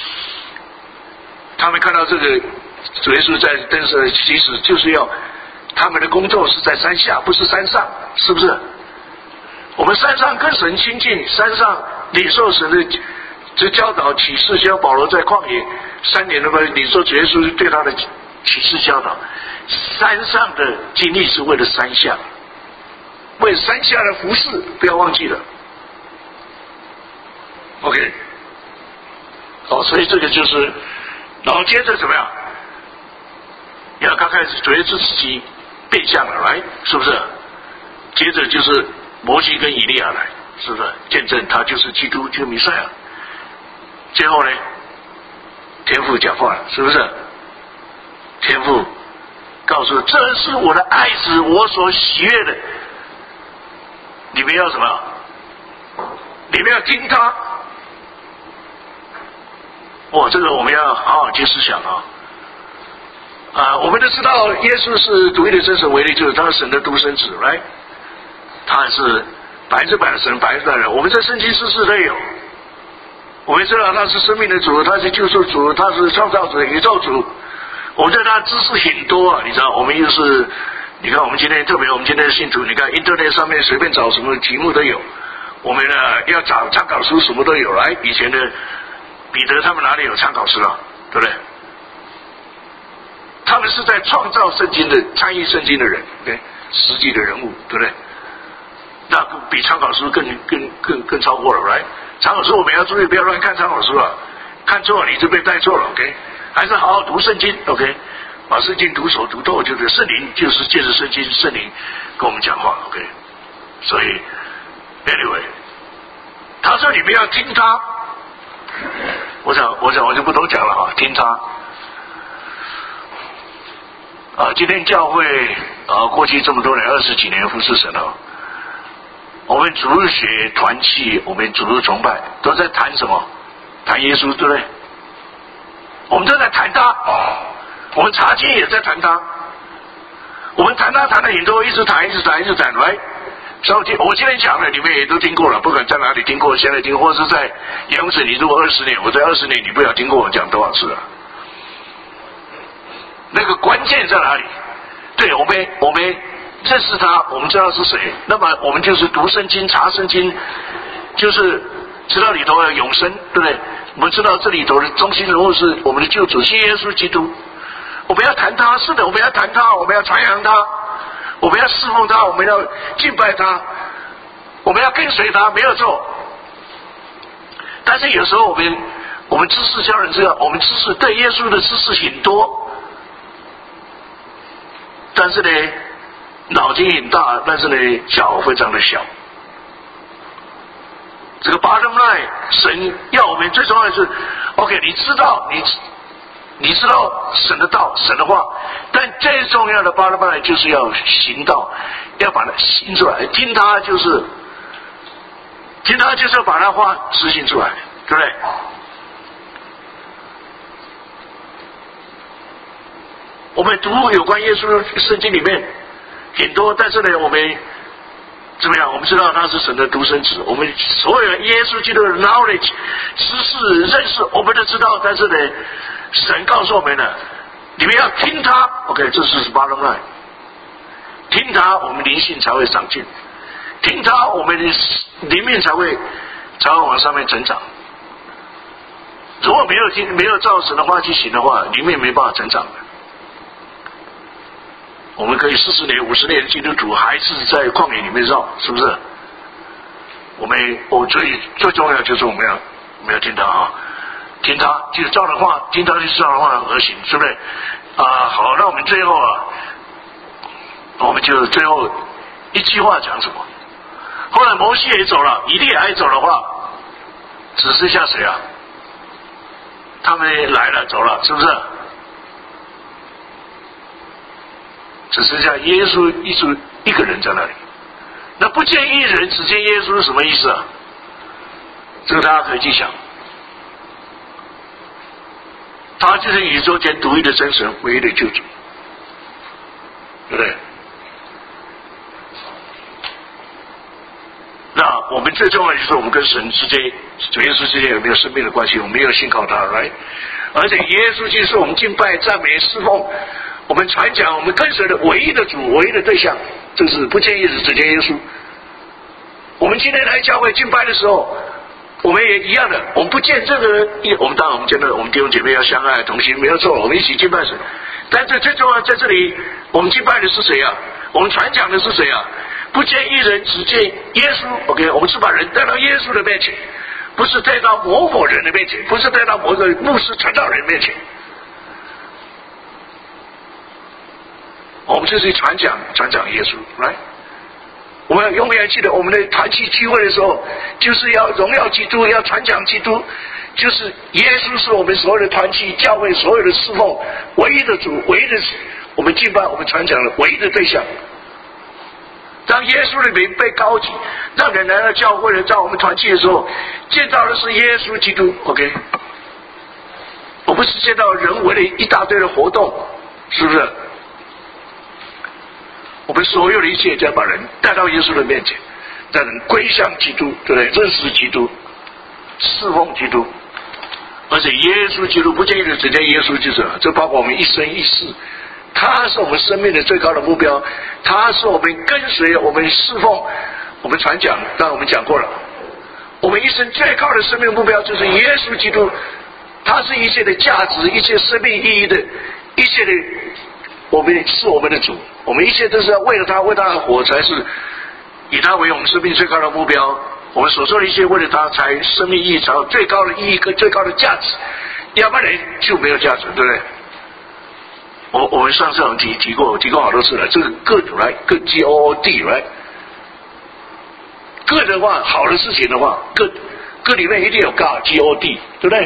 他们看到这个主耶稣在，但是其实就是要。他们的工作是在山下，不是山上，是不是？我们山上跟神亲近，山上领受神的这教导启示，像保罗在旷野3年的话，领受主耶稣对他的启示教导。山上的经历是为了山下，为山下的服事，不要忘记了。OK， 所以这个就是，然后接着怎么样？要刚开始主耶稣自己变相了来，是不是？接着就是摩西跟以利亚来，是不是？见证他就是基督，就是弥赛亚。最后呢，天父讲话了，是不是？天父告诉这是我的爱子，我所喜悦的，你们要什么？你们要听他。这个我们要好好去思想啊！我们都知道耶稣是独一的真神唯一，就是他是神的独生子，来，他是100%的神，100%的人。我们在圣经事事都有，我们知道他是生命的主，他是救赎主，他是创造主、宇宙主。我们对他知识很多啊，你知道，我们又是，你看我们今天特别，我们今天的信徒，你看 internet 上面随便找什么题目都有，我们呢要找参考书什么都有。来，以前的彼得他们哪里有参考书啊？对不对？他们是在创造圣经的、参与圣经的人，对，实际的人物，对不对？那比参考书更超过了，来，参考书我们要注意，不要乱看参考书啊，看错了你就被带错了 ，OK？ 还是好好读圣经 ，OK？ 把圣经读熟读透，就是圣灵就是借着圣经，圣灵跟我们讲话 ，OK？ 所以 ，anyway， 他说你们要听他，我想我就不多讲了哈，听他。今天教会过去这么多年20几年服侍神了，我们主日学团契，我们主日崇拜都在谈什么？谈耶稣，对不对？我们都在谈他，我们查经也在谈他，我们谈他谈了很多，一直谈来。所以我今天讲的你们也都听过了，不管在哪里听过，现在听或是在杨子，你如果20年，我在20年，你不要听过我讲多少次了。那个关键在哪里？对，我们认识他，我们知道是谁，那么我们就是读圣经、查圣经，就是知道里头有永生，对不对？我们知道这里头的中心人物是我们的救主，是耶稣基督。我们要谈他，是的，我们要谈他，我们要传扬他，我们要侍奉他，我们要敬拜他，我们要跟随他，没有错。但是有时候我们知识教人知道，我们知识对耶稣的知识很多。但是呢，脑筋很大，但是呢，脚非常的小。这个 bottom line， 神要我们最重要的是 ，OK， 你知道你知道神的道、神的话，但最重要的巴拉巴拉就是要行道，要把它行出来。听他就是要把他话实行出来，对不对？我们读有关耶稣的圣经里面很多，但是呢，我们怎么样？我们知道他是神的独生子，我们所有耶稣基督的 knowledge 知识认识，我们都知道。但是呢，神告诉我们了，你们要听他。OK， 这是bottom line。听他，我们灵性才会长进；听他，我们的灵命才会往上面成长。如果没有照神的话去行的话，灵命没办法成长的。我们可以40年、50年基督徒还是在旷野里面绕，是不是？最重要就是我们要听他啊，听他就是照的话，听他就是照的话而行，是不是？好，那我们最后我们就最后一句话讲什么？后来摩西也走了，以利亚也走的话，只剩下谁啊？他们来了走了，是不是？只剩下耶稣一个人在那里。那不见一人，只见耶稣是什么意思啊？这个大家可以去想。他就是宇宙间独一的真神，唯一的救主，对不对？那我们最重要的就是我们跟神之间、主耶稣之间有没有生命的关系？我们要信靠他，来。而且耶稣就是我们敬拜、赞美、侍奉。我们传讲，我们跟随的唯一的主、唯一的对象，就是不见一人，只见耶稣。我们今天来教会敬拜的时候，我们也一样的，我们不见这个人，我们当然我们见到我们弟兄姐妹要相爱同心，没有错，我们一起敬拜神。但是最重要在这里，我们敬拜的是谁啊？我们传讲的是谁啊？不见一人，只见耶稣。OK， 我们是把人带到耶稣的面前，不是带到某某人的面前，不是带到某个牧师传道人面前。我们就是传讲耶稣，来，我们永远记得我们的团契聚会的时候，就是要荣耀基督，要传讲基督，就是耶稣是我们所有的团契教会所有的侍奉唯一的主，唯一的我们敬拜我们传讲的唯一的对象。当耶稣的名被高举，让人来到教会在我们团契的时候，见到的是耶稣基督。 OK， 我不是见到人为了一大堆的活动，是不是？我们所有的一切就要把人带到耶稣的面前，让人归向基督，对不对？认识基督，侍奉基督。而且耶稣基督不见一人，只见耶稣就是这包括我们一生一世，他是我们生命的最高的目标，他是我们跟随我们侍奉我们传讲，当然我们讲过了，我们一生最高的生命目标就是耶稣基督，他是一切的价值，一切生命意义的，一切的我们是我们的主，我们一切都是要为了他，为他而活，才是以他为我们生命最高的目标。我们所做的一切为了他，才生命意义才有最高的意义跟最高的价值，要不然就没有价值，对不对？我们上次我们提过好多次了，这个 good right， good God right， good 的话，好的事情的话 good 里面一定有 God God， 对不对？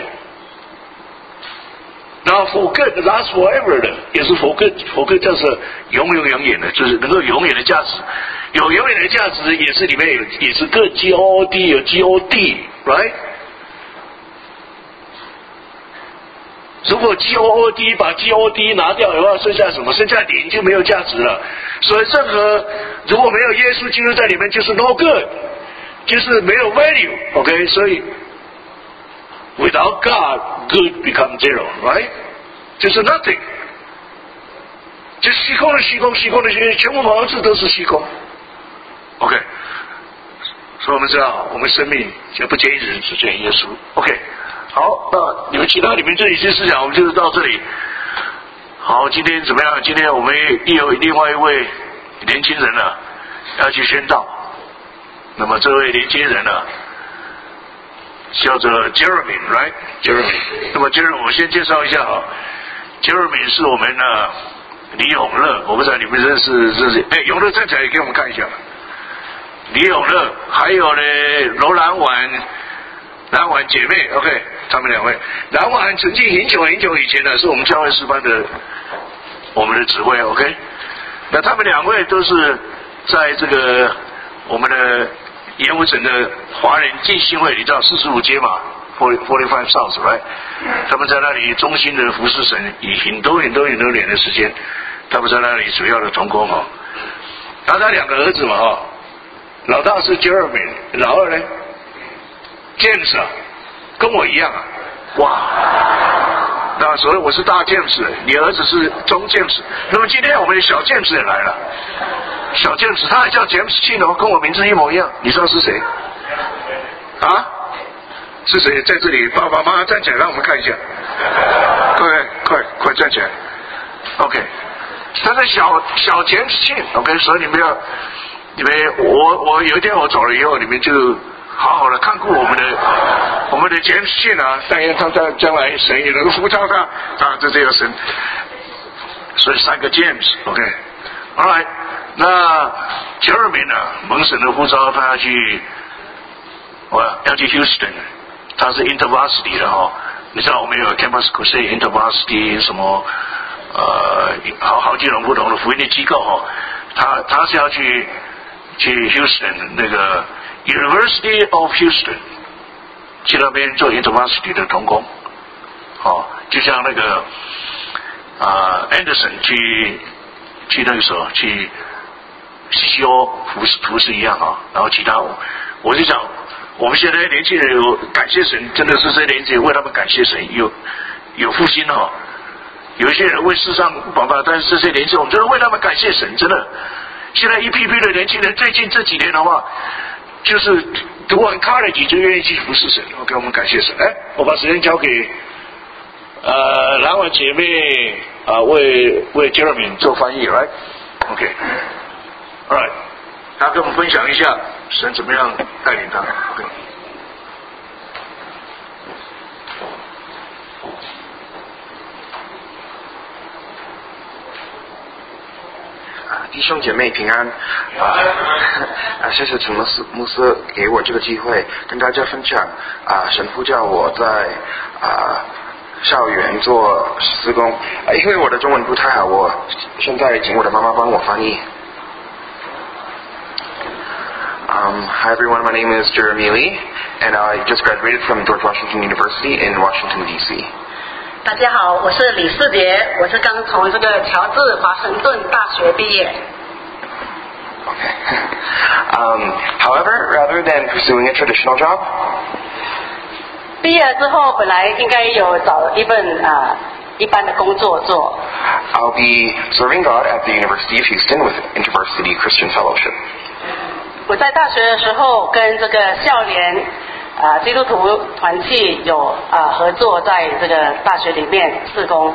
然后 for good last forever 的也是 for good 就是永远的，就是能够永远的价值，有永远的价值也是里面也是 good God 有 God right。如果 God 把 God 拿掉的话，剩下什么？剩下零就没有价值了。所以任何如果没有耶稣基督在里面，就是 no good， 就是没有 value。OK， 所以 without God, good become zero, right？ 就是 nothing， 就虚空的虚空，虚空的虚空，全部毛字都是虚空。OK， 所以我们知道，我们生命就不见一人，只见耶稣。OK。好，那你们其他里面这一些思想，我们就是到这里。好，今天怎么样？今天我们也有另外一位年轻人呢，要去宣道。那么这位年轻人呢，叫做 Jeremy，right？ Jeremy。那么 Jeremy， 我先介绍一下啊 ，Jeremy 是我们的李永乐，我不知道你们认识？哎，永乐站起来给我们看一下。李永乐，还有呢，罗兰婉。 蓝婉姐妹 ，OK， 他们2位。蓝婉曾经很久很久以前呢，是我们教会诗班的我们的指挥 ，OK。那他们2位都是在这个我们的盐湖城的华人浸信会，你知道45街嘛 ，45 South， right？ 他们在那里衷心的服侍神，以很多年的时间，他们在那里主要的同工哦。然后他2个儿子嘛哈，老大是 Jeremy， 老二呢 James 啊，跟我一样啊，哇！那所以我是大 James， 你儿子是中 James。那么今天我们的小 James 也来了，小 James 他还叫 James Chin哦，跟我名字一模一样。你知道是谁？啊？是谁？在这里，爸爸妈妈站起来，让我们看一下。快站起来。OK， 他是小 James Chin。OK， 所以你们我有一天我走了以后，你们就好好的看顾我们的 James Chin 啊，但愿他在将来神也能呼召他啊，这有神。所以3个 James。OK，All right， 那 Jeremy 呢，蒙神的呼召，他要去 Houston， 他是 InterVarsity 的哦。你知道我们有 Campus Crusade、InterVarsity 什么好几种不同的福音的机构哦。他是要去 Houston 那个 University of Houston， 去那边做 InterVarsity 的同工，哦，就像那个Anderson 去那个时候去 CCO 服侍一样啊。然后其他我就讲，我们现在年轻人有感谢神，真的是这些年轻人为他们感谢神，有复兴哦。有一些人为世上不保，但是这些年轻人我们真的为他们感谢神，真的。现在一批批的年轻人，最近这几年的话，就是读完 college 就愿意去服侍神。OK， 我们感谢神。我把时间交给蓝婉姐妹为 Jeremy 做翻译 ，right？ OK，All right， 他跟我们分享一下神怎么样带领他。OK。 弟兄姐妹平安谢谢陈牧师给我这个机会跟大家分享神呼叫我在校园做施工因为我的中文不太好，我现在请我的妈妈帮我翻译。Hi everyone, my name is Jeremy Lee, and I just graduated from George Washington University in Washington, D.C. 大家好，我是李世杰，我是刚从这个乔治华盛顿大学毕业。 However, rather than pursuing a traditional job, 毕业之后本来应该有找一份一般的工作做。 I'll be serving God at the University of Houston with InterVarsity Christian Fellowship. 我在大学的时候跟这个校联基督徒团契有合作，在这个大学里面事工。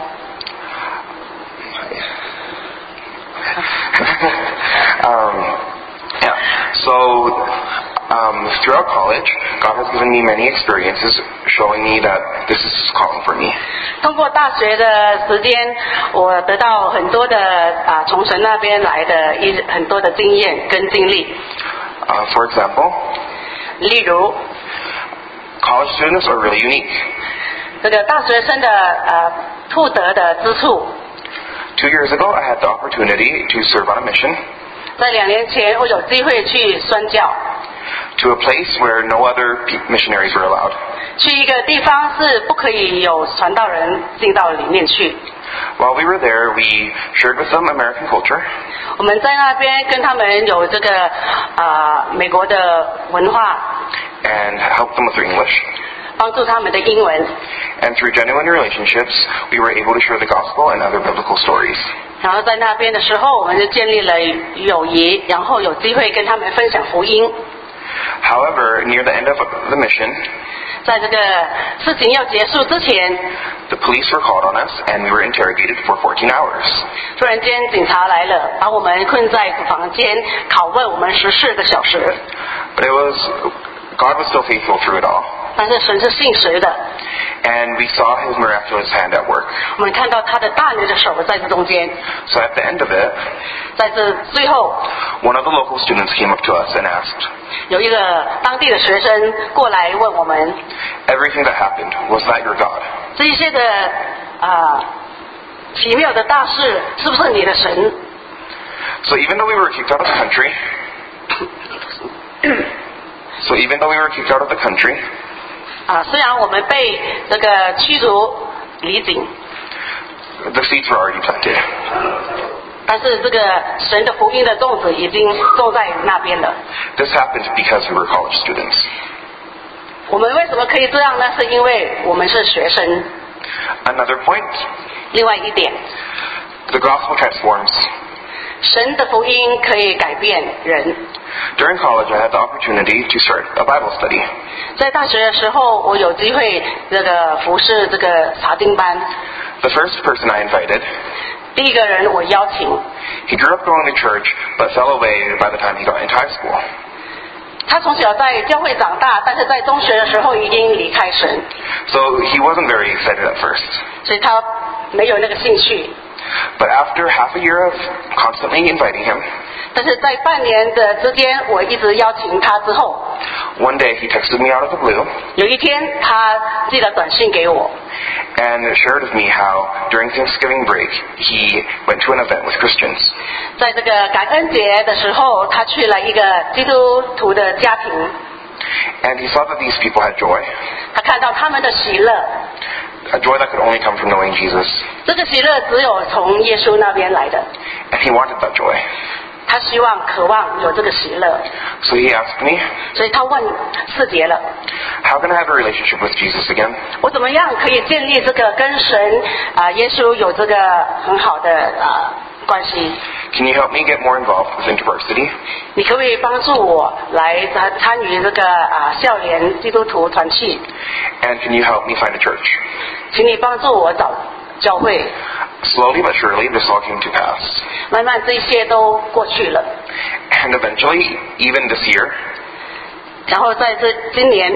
Throughout college, God has given me many experiences showing me that this is His calling for me. 通过大学的时间，我得到很多的从神那边来的很多的经验跟经历。 For example, 例如 college students are really unique. 这个大学生的兔得的之处。 2 years ago, I had the opportunity to serve on a mission. 在2年前，我有机会去宣教。 To a place where no other missionaries were allowed. 去一个地方是不可以有传道人进到里面去。 While we were there, we shared with them American culture. 我们在那边跟他们有这个美国的文化。 And helped them with their English. 帮助他们的英文。 And through genuine relationships, we were able to share the gospel and other biblical stories. 然后在那边的时候，我们就建立了友谊，然后有机会跟他们分享福音。 However, near the end of the mission, 在这个事情要结束之前 the police were called on us and we were interrogated for 14 hours. 突然间警察来了，把我们困在房间，拷问我们14个小时。 But God was still faithful through it all. 但是神是信实的。 And we saw his miraculous hand at work. 我们看到他的大能的手在这中间。 So at the end of it, 在这最后， one of the local students came up to us and asked, 有一个当地的学生过来问我们， everything that happened, was that your God? 这一些的奇妙的大事是不是你的神？ So even though we were kicked out of the country, 虽然我们被这个驱逐离境， the seeds were already planted. 但是这个神的福音的种子已经种在那边了。 This happened because we were college students. 我们为什么可以这样呢？是因为我们是学生。 Another point, 另外一点， the gospel transforms. 神的福音可以改变人。 During college, I had the opportunity to start a Bible study. 在大学的时候，我有机会这个服侍这个查经班。 The first person I invited, 第一个人我邀请， he grew up going to church but fell away by the time he got into high school. 他从小在教会长大，但是在中学的时候已经离开神， So he wasn't very excited at first. 所以他没有那个兴趣。 But after half a year of constantly inviting him, 但是在半年的之间，我一直邀请他之后， one day he texted me out of the blue 有一天他寄了短信给我， and shared with me how during Thanksgiving break he went to an event with Christians. 在这个感恩节的时候，他去了一个基督徒的家庭， And he saw that these people had joy, 他看到他们的喜乐， a joy that could only come from knowing Jesus. 这个喜乐只有从耶稣那边来的， And he wanted that joy. 他希望渴望有这个喜乐， So he asked me, 所以他问4节了， how can I have a relationship with Jesus again? 我怎么样可以建立这个跟神耶稣有这个很好的关系？ Can you help me get more involved with InterVarsity? 你可不可以帮助我来参与这个校园基督徒团契？ And can you help me find a church? 请你帮助我找教会。 Slowly but surely, this all came to pass. 慢慢这些都过去了， And eventually, even this year, 然后在今年，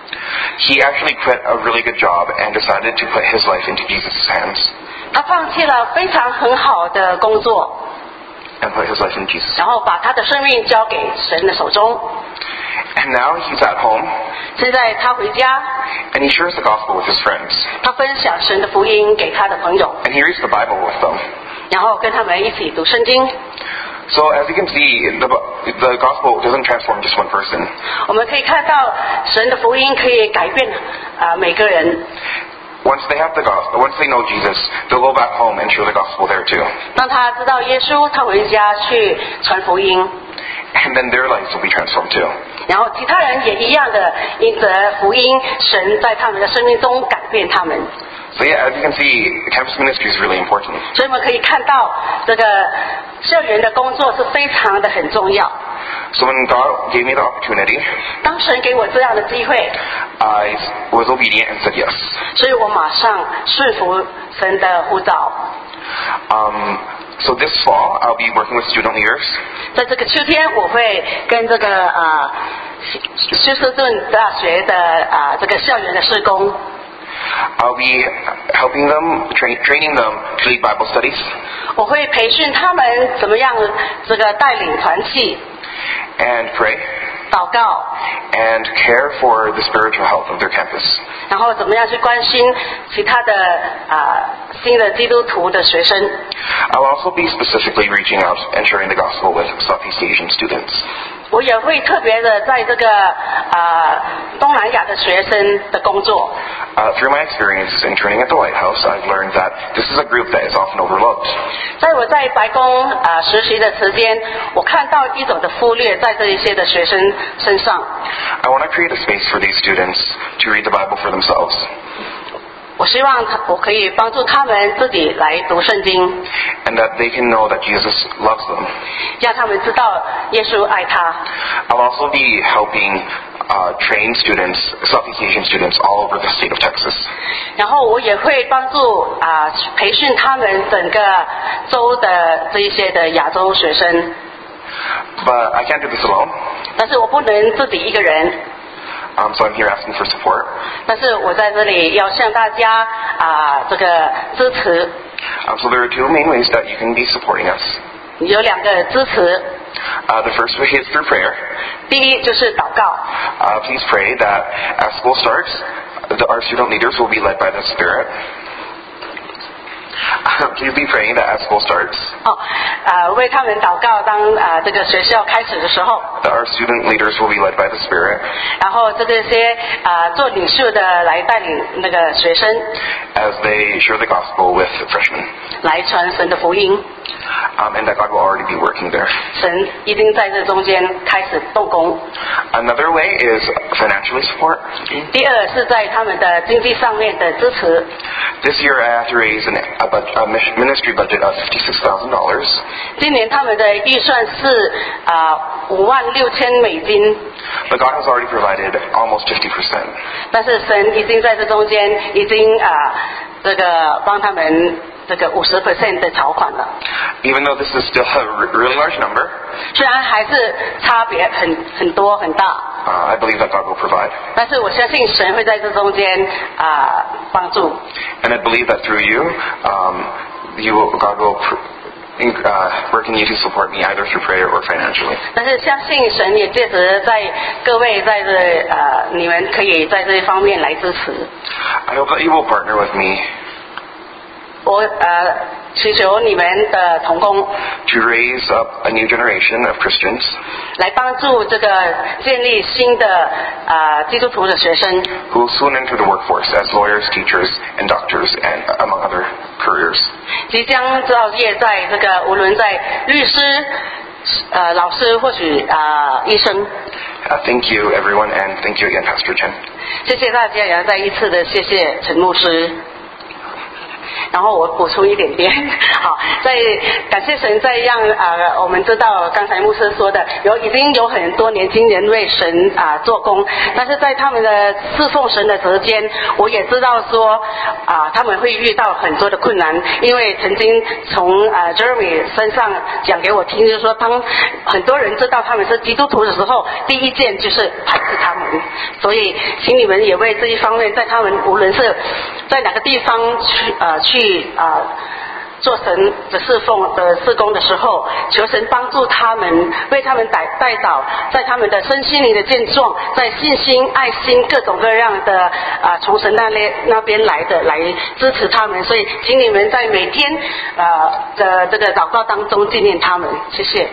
he actually quit a really good job and decided to put his life into Jesus' hands 他放弃了非常很好的工作， and put his life in Jesus. 然后把他的生命交给神的手中。 And now he's at home 现在他回家， and he shares the gospel with his friends. 他分享神的福音给他的朋友， And he reads the Bible with them. 然后跟他们一起读圣经。 So as you can see, the gospel doesn't transform just one person. 我们可以看到神的福音可以改变每个人。 Once they have the gospel, once they know Jesus, they'll go back home and share the gospel there too. 当他知道耶稣，他回家去传福音， And then their lives will be transformed too. 然后其他人也一样的因着福音，神在他们的生命中改变他们。 So yeah, as you can see, campus ministry is really important. 所以我们可以看到这个校园的工作是非常的很重要。 So when God gave me the opportunity, 当神给我这样的机会， I was obedient and said yes. 所以我马上顺服神的呼召。 So this fall, I'll be working with student leaders 在这个秋天，我会跟这个休斯顿大学的这个校园的事工， I'll be helping them, training them to lead Bible studies 我会培训他们怎么样这个带领团契、 and pray 祷告， and care for the spiritual health of their campus. 然后怎么样去关心其他的新的基督徒的学生。 I'll also be specifically reaching out and sharing the gospel with Southeast Asian students. 我也会特别的在这个东南亚的学生的工作。 Through my experiences interning at the White House, I've learned that this is a group that is often overlooked. 在我在白宫实习的时间，我看到一种的忽略在这一些的学生身上。 I want to create a space for these students to read the Bible for themselves. 我希望我可以帮助他们自己来读圣经， And that they can know that Jesus loves them. 让他们知道耶稣爱他。 I'll also be helping train students, Southeast Asian students all over the state of Texas. 然后我也会帮助培训他们整个州的这一些的亚洲学生， But I can't do this alone. 但是我不能自己一个人。 So I'm here asking for support. 但是我在这里要向大家这个支持。 So there are two main ways that you can be supporting us. 有2个支持。 The first way is through prayer. 第一就是祷告。 Please pray that as school starts, our student leaders will be led by the Spirit. Please be praying that as school starts. 为他们祷告，当这个学校开始的时候。 That our student leaders will be led by the Spirit. 然后这些做领袖的来带领那个学生。 As they share the gospel with freshmen. 来传神的福音。 And that God will already be working there. 神已经在这中间开始动工。 Another way is financially support. 第二是在他们的经济上面的支持。 This year I have to raise a ministry budget of $56,000. 今年他们的预算是$56,000。 But God has already provided almost 50%. 但是神已经在这中间已经这个帮他们这个50% 的条款了。 Even though this is still a really large number. 虽然还是差别很多很大。 I believe that God will provide. 但是我相信神会在这中间帮助。 And I believe that through you, God will work in you to support me either through prayer or financially. 但是相信神也借着在各位在这你们可以在这一方面来支持。 I hope that you will partner with me. 我祈求你们的同工 to raise up a new generation of Christians 来帮助这个建立新的基督徒的学生 who will soon enter the workforce as lawyers, teachers, and doctors, and among other careers. 即将造业在这个无论在律师老师或许医生 Thank you everyone, and thank you again Pastor Chen. 谢谢大家，也要再一次的谢谢陈牧师。然后我补充一点点，好，在感谢神在让我们知道刚才牧师说的，已经有很多年轻人为神做工，但是在他们的侍奉神的时间，我也知道说他们会遇到很多的困难，因为曾经从Jeremy 身上讲给我听，就是说当很多人知道他们是基督徒的时候，第一件就是排斥他们，所以请你们也为这一方面，在他们无论是在哪个地方去做神的侍奉的事工的时候，求神帮助他们，为他们带导，在他们的身心灵的健壮，在信心、爱心各种各样的从神那边来的来支持他们。所以请你们在每天的这个祷告当中纪念他们，谢谢。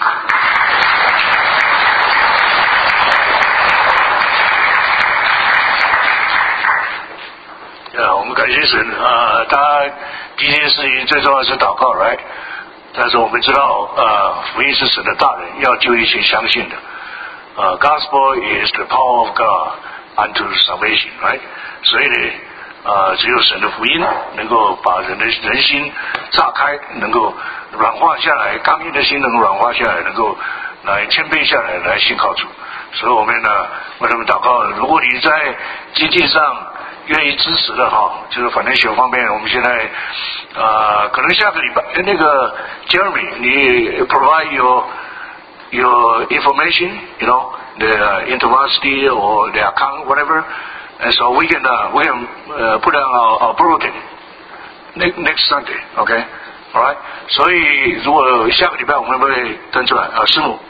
我们感谢神当然第一件事情最重要是祷告 right， 但是我们知道福音是神的大人，要救一些相信的Gospel is the power of God unto salvation right， 所以呢只有神的福音能够把人心炸开，能够软化下来，刚硬的心能够软化下来，能够来谦卑下来，来信靠主。所以我们呢为他们祷告，如果你在经济上愿意支持的就是 financial 方面，我们现在可能下个礼拜那个 Jeremy 你 provide your information, you know, the university or the account, whatever, and so we can put on our bulletin next Sunday, okay, all right. 所以如果下个礼拜我们会登出来师母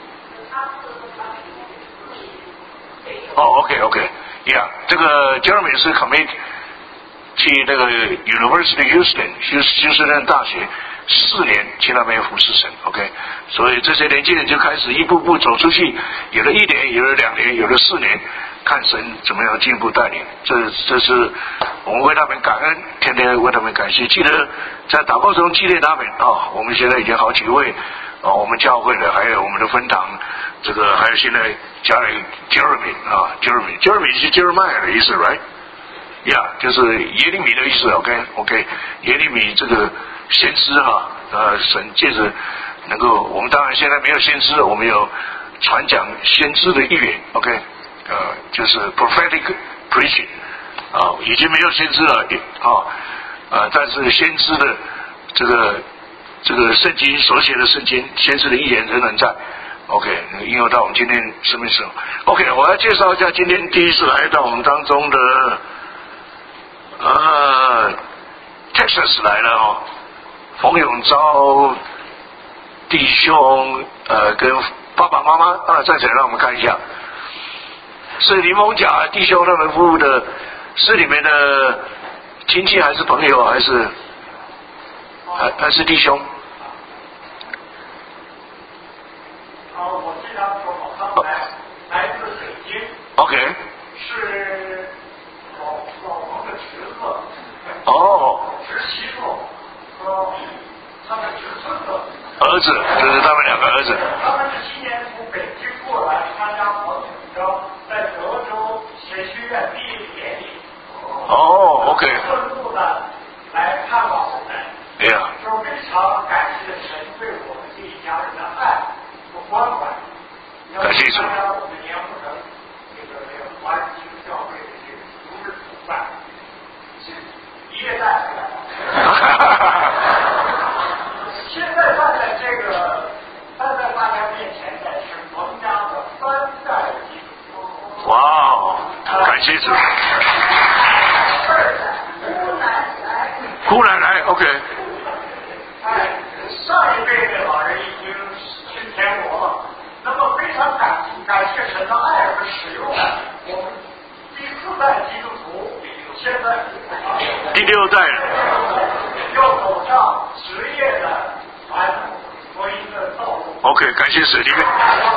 OK， 这个 Jeremy 是 commit 去那个 University Houston 休斯顿大学4年去那边服侍神 OK， 所以这些年轻人就开始一步步走出去，有了1年，有了2年，有了4年，看神怎么样进一步带领。这是我们为他们感恩，天天为他们感谢，记得在祷告中纪念他们我们现在已经好几位我们教会的，还有我们的分堂，这个还有现在加了 Jeremy 是 Jeremiah 的意思 right， 就是耶利米的意思 OK， 耶利米这个先知神借着能够，我们当然现在没有先知，我们有传讲先知的预言 OK， 就是 prophetic preaching 已经没有先知了但是先知的这个圣经所写的圣经，先知的预言仍然在 OK， 应用到我们今天生命生活。OK， 我要介绍一下今天第一次来到我们当中的Texas 来了哦，冯永昭弟兄跟爸爸妈妈在这里，让我们看一下，是林峰甲弟兄他们夫妇的，是你们的亲戚还是朋友还是弟兄？ 我经常说，他们来自北京。 OK。 是老王的侄子。 哦。 侄媳妇和他们侄孙子。 儿子，这是他们2个儿子。 他们是今年从北京过来参加黄永章在德州神学院毕业典礼。 哦 ，OK。 顺路的来看望我们。 对呀。 就非常感谢神对我们这一家人的爱和关怀。 感谢主。 我们年不能这个华人基督教会的这个逐日主办，一月带回来了。现在站在大家面前的是冯家的3代基督徒。 哇哦，感谢主。姑奶奶 ，OK。 上一辈的老人已经去天国了。那么非常感谢神的爱和使用我们第4代基督徒，现在第6代了， 要走上职业的传福音的道路。 OK， 感谢神，里面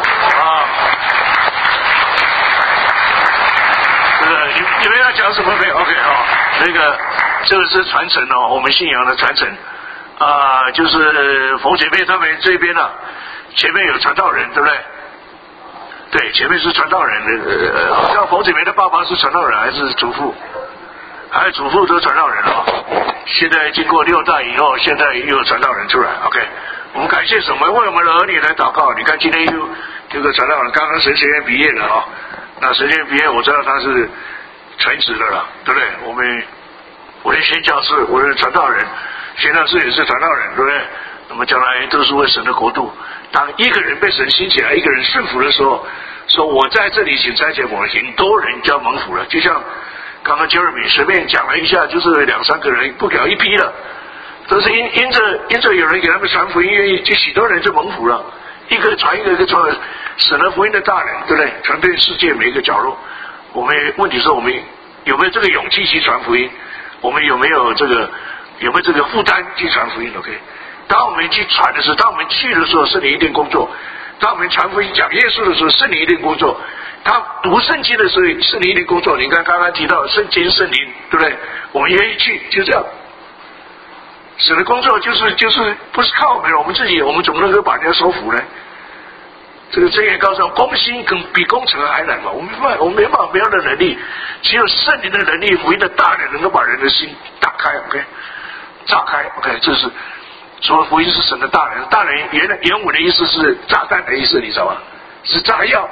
你们要讲什么没有 ？OK 那个这个是传承我们信仰的传承就是冯姐妹他们这边前面有传道人，对不对？对，前面是传道人好像冯姐妹的爸爸是传道人还是祖父？还有祖父都是传道人现在经过6代以后，现在又有传道人出来。OK， 我们感谢神，我们为我们的儿女来祷告。你看今天又这个传道人刚刚神学院毕业了那神学院毕业我知道他是全职的了，对不对？我的宣教士，我的传道人，宣教士也是传道人，对不对？那么将来都是为神的国度。当一个人被神兴起来，一个人顺服的时候，说我在这里请差遣我，很多人就要蒙福了。就像刚刚 Jeremy 随便讲了一下，就是2-3个人不了一批了，都是因着有人给他们传福音，愿意就许多人就蒙福了，一个传一个传，神的福音的大人，对不对？传遍世界每一个角落。我们问题是我们有没有这个勇气去传福音？我们有没有这个负担去传福音 ？OK。当我们去传的时候，当我们去的时候，圣灵一定工作；当我们传福音讲耶稣的时候，圣灵一定工作；他读圣经的时候，圣灵一定工作。你看刚刚提到圣经、圣灵，对不对？我们愿意去，就这样。神的工作就是不是靠我们，我们自己，我们怎么能够把人家收服呢？这个箴言告诉我，攻心比攻城还难嘛。我们没办法，没有的能力，只有圣灵的能力，福音的大能能够把人的心打开 ，OK， 炸开 ，OK， 这是。说福音是神的大能，大能原文的意思是炸弹的意思，你知道吗？是炸药。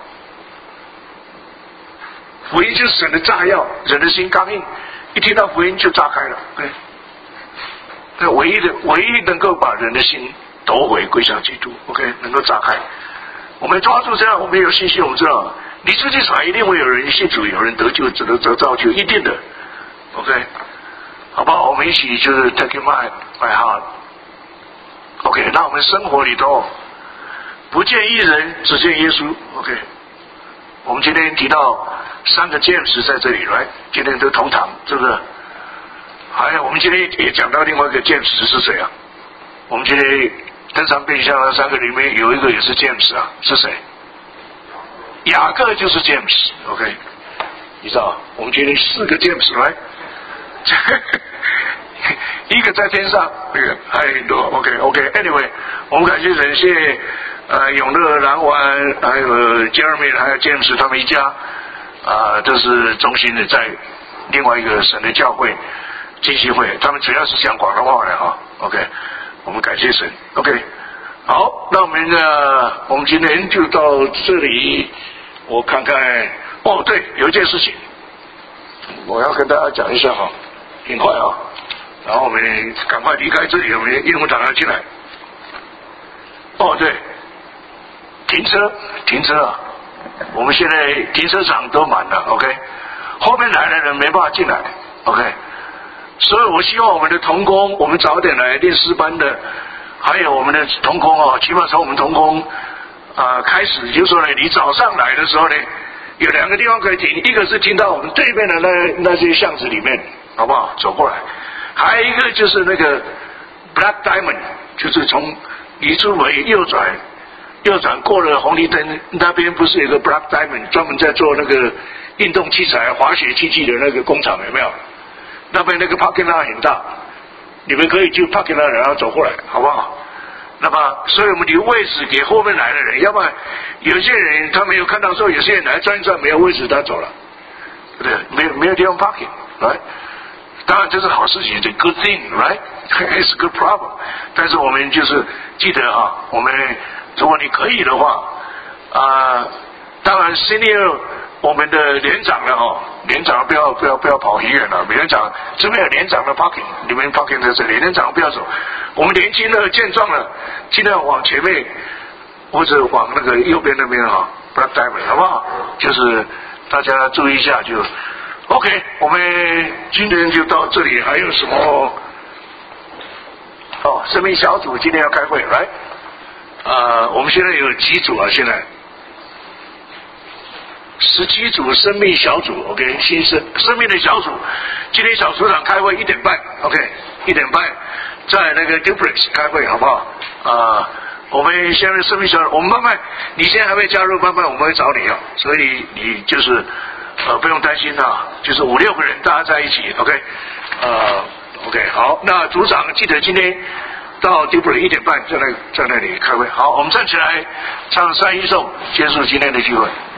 福音就是神的炸药，人的心刚硬，一听到福音就炸开了。对，唯一能够把人的心夺回归向基督 ，OK， 能够炸开。我们抓住这样，我们有信心，我们知道你出去传，一定会有人信主，有人得救，得造就，一定的 ，OK， 好不好？我们一起就是 take my heart。OK， 那我们生活里头不见一人，只见耶稣。OK， 我们今天提到3个 James 在这里来，今天都同堂，是不是？还有我们今天也讲到另外一个 James 是谁啊？我们今天登山变相的3个里面有一个也是 James 是谁？雅各就是 James。OK， 你知道，我们今天4个 James 来。一个在天上，还有很多 OK，Anyway， 我们感谢神，谢谢永乐、蓝湾，还有 Jeremy， 还有 James 他们一家都是中心的在另外一个神的教会浸信会，他们主要是讲广东话的OK， 我们感谢神 OK， 好，那我们今天就到这里，我看看对，有一件事情我要跟大家讲一下很快然后我们赶快离开这里，我们应用长要进来。对， 停车啊！我们现在停车场都满了 ，OK。后面来的人没办法进来 ，OK。所以我希望我们的同工，我们早点来练诗班的，还有我们的同工哦，起码从我们同工开始，就是说呢，你早上来的时候呢，有2个地方可以停，一个是停到我们对面的那些巷子里面，好不好？走过来，还有一个就是那个 Black Diamond， 就是从一出门右转过了红绿灯，那边不是有个 Black Diamond 专门在做那个运动器材、滑雪机器的那个工厂，有没有？那边那个 parking lot 很大，你们可以就 parking lot 然后走过来，好不好？那么，所以我们留位置给后面来的人，要不然有些人他没有看到说，有些人来转一转没有位置，他走了，对不对？没有地方 parking，right？ 当然这是好事情，这 good thing，right？It's a good problem。但是我们就是记得啊，我们如果你可以的话，当然 senior 我们的连长了哦，连长不要跑很远了，连长这边有连长的 parking， 你们 parking 在这里，连长不要走。我们年轻的健壮的，尽量往前面或者往那个右边那边哈，不要待门，好不好？就是大家注意一下就 OK。我们今天就到这里，还有什么？哦，生命小组今天要开会，来，我们现在有几组啊？现在17组生命小组 ，OK， 新生命的小组，今天小组长开会1点半 ，OK，1点半在那个 Duplex 开会，好不好？我们现在生命小组，我们慢慢，你现在还没加入，慢慢我们会找你啊，所以你就是不用担心啊，就是5、6个人大家在一起 ，OK，OK， 好，那组长记得今天到 Duplex 1点半在那里开会，好，我们站起来唱3一颂，结束今天的聚会。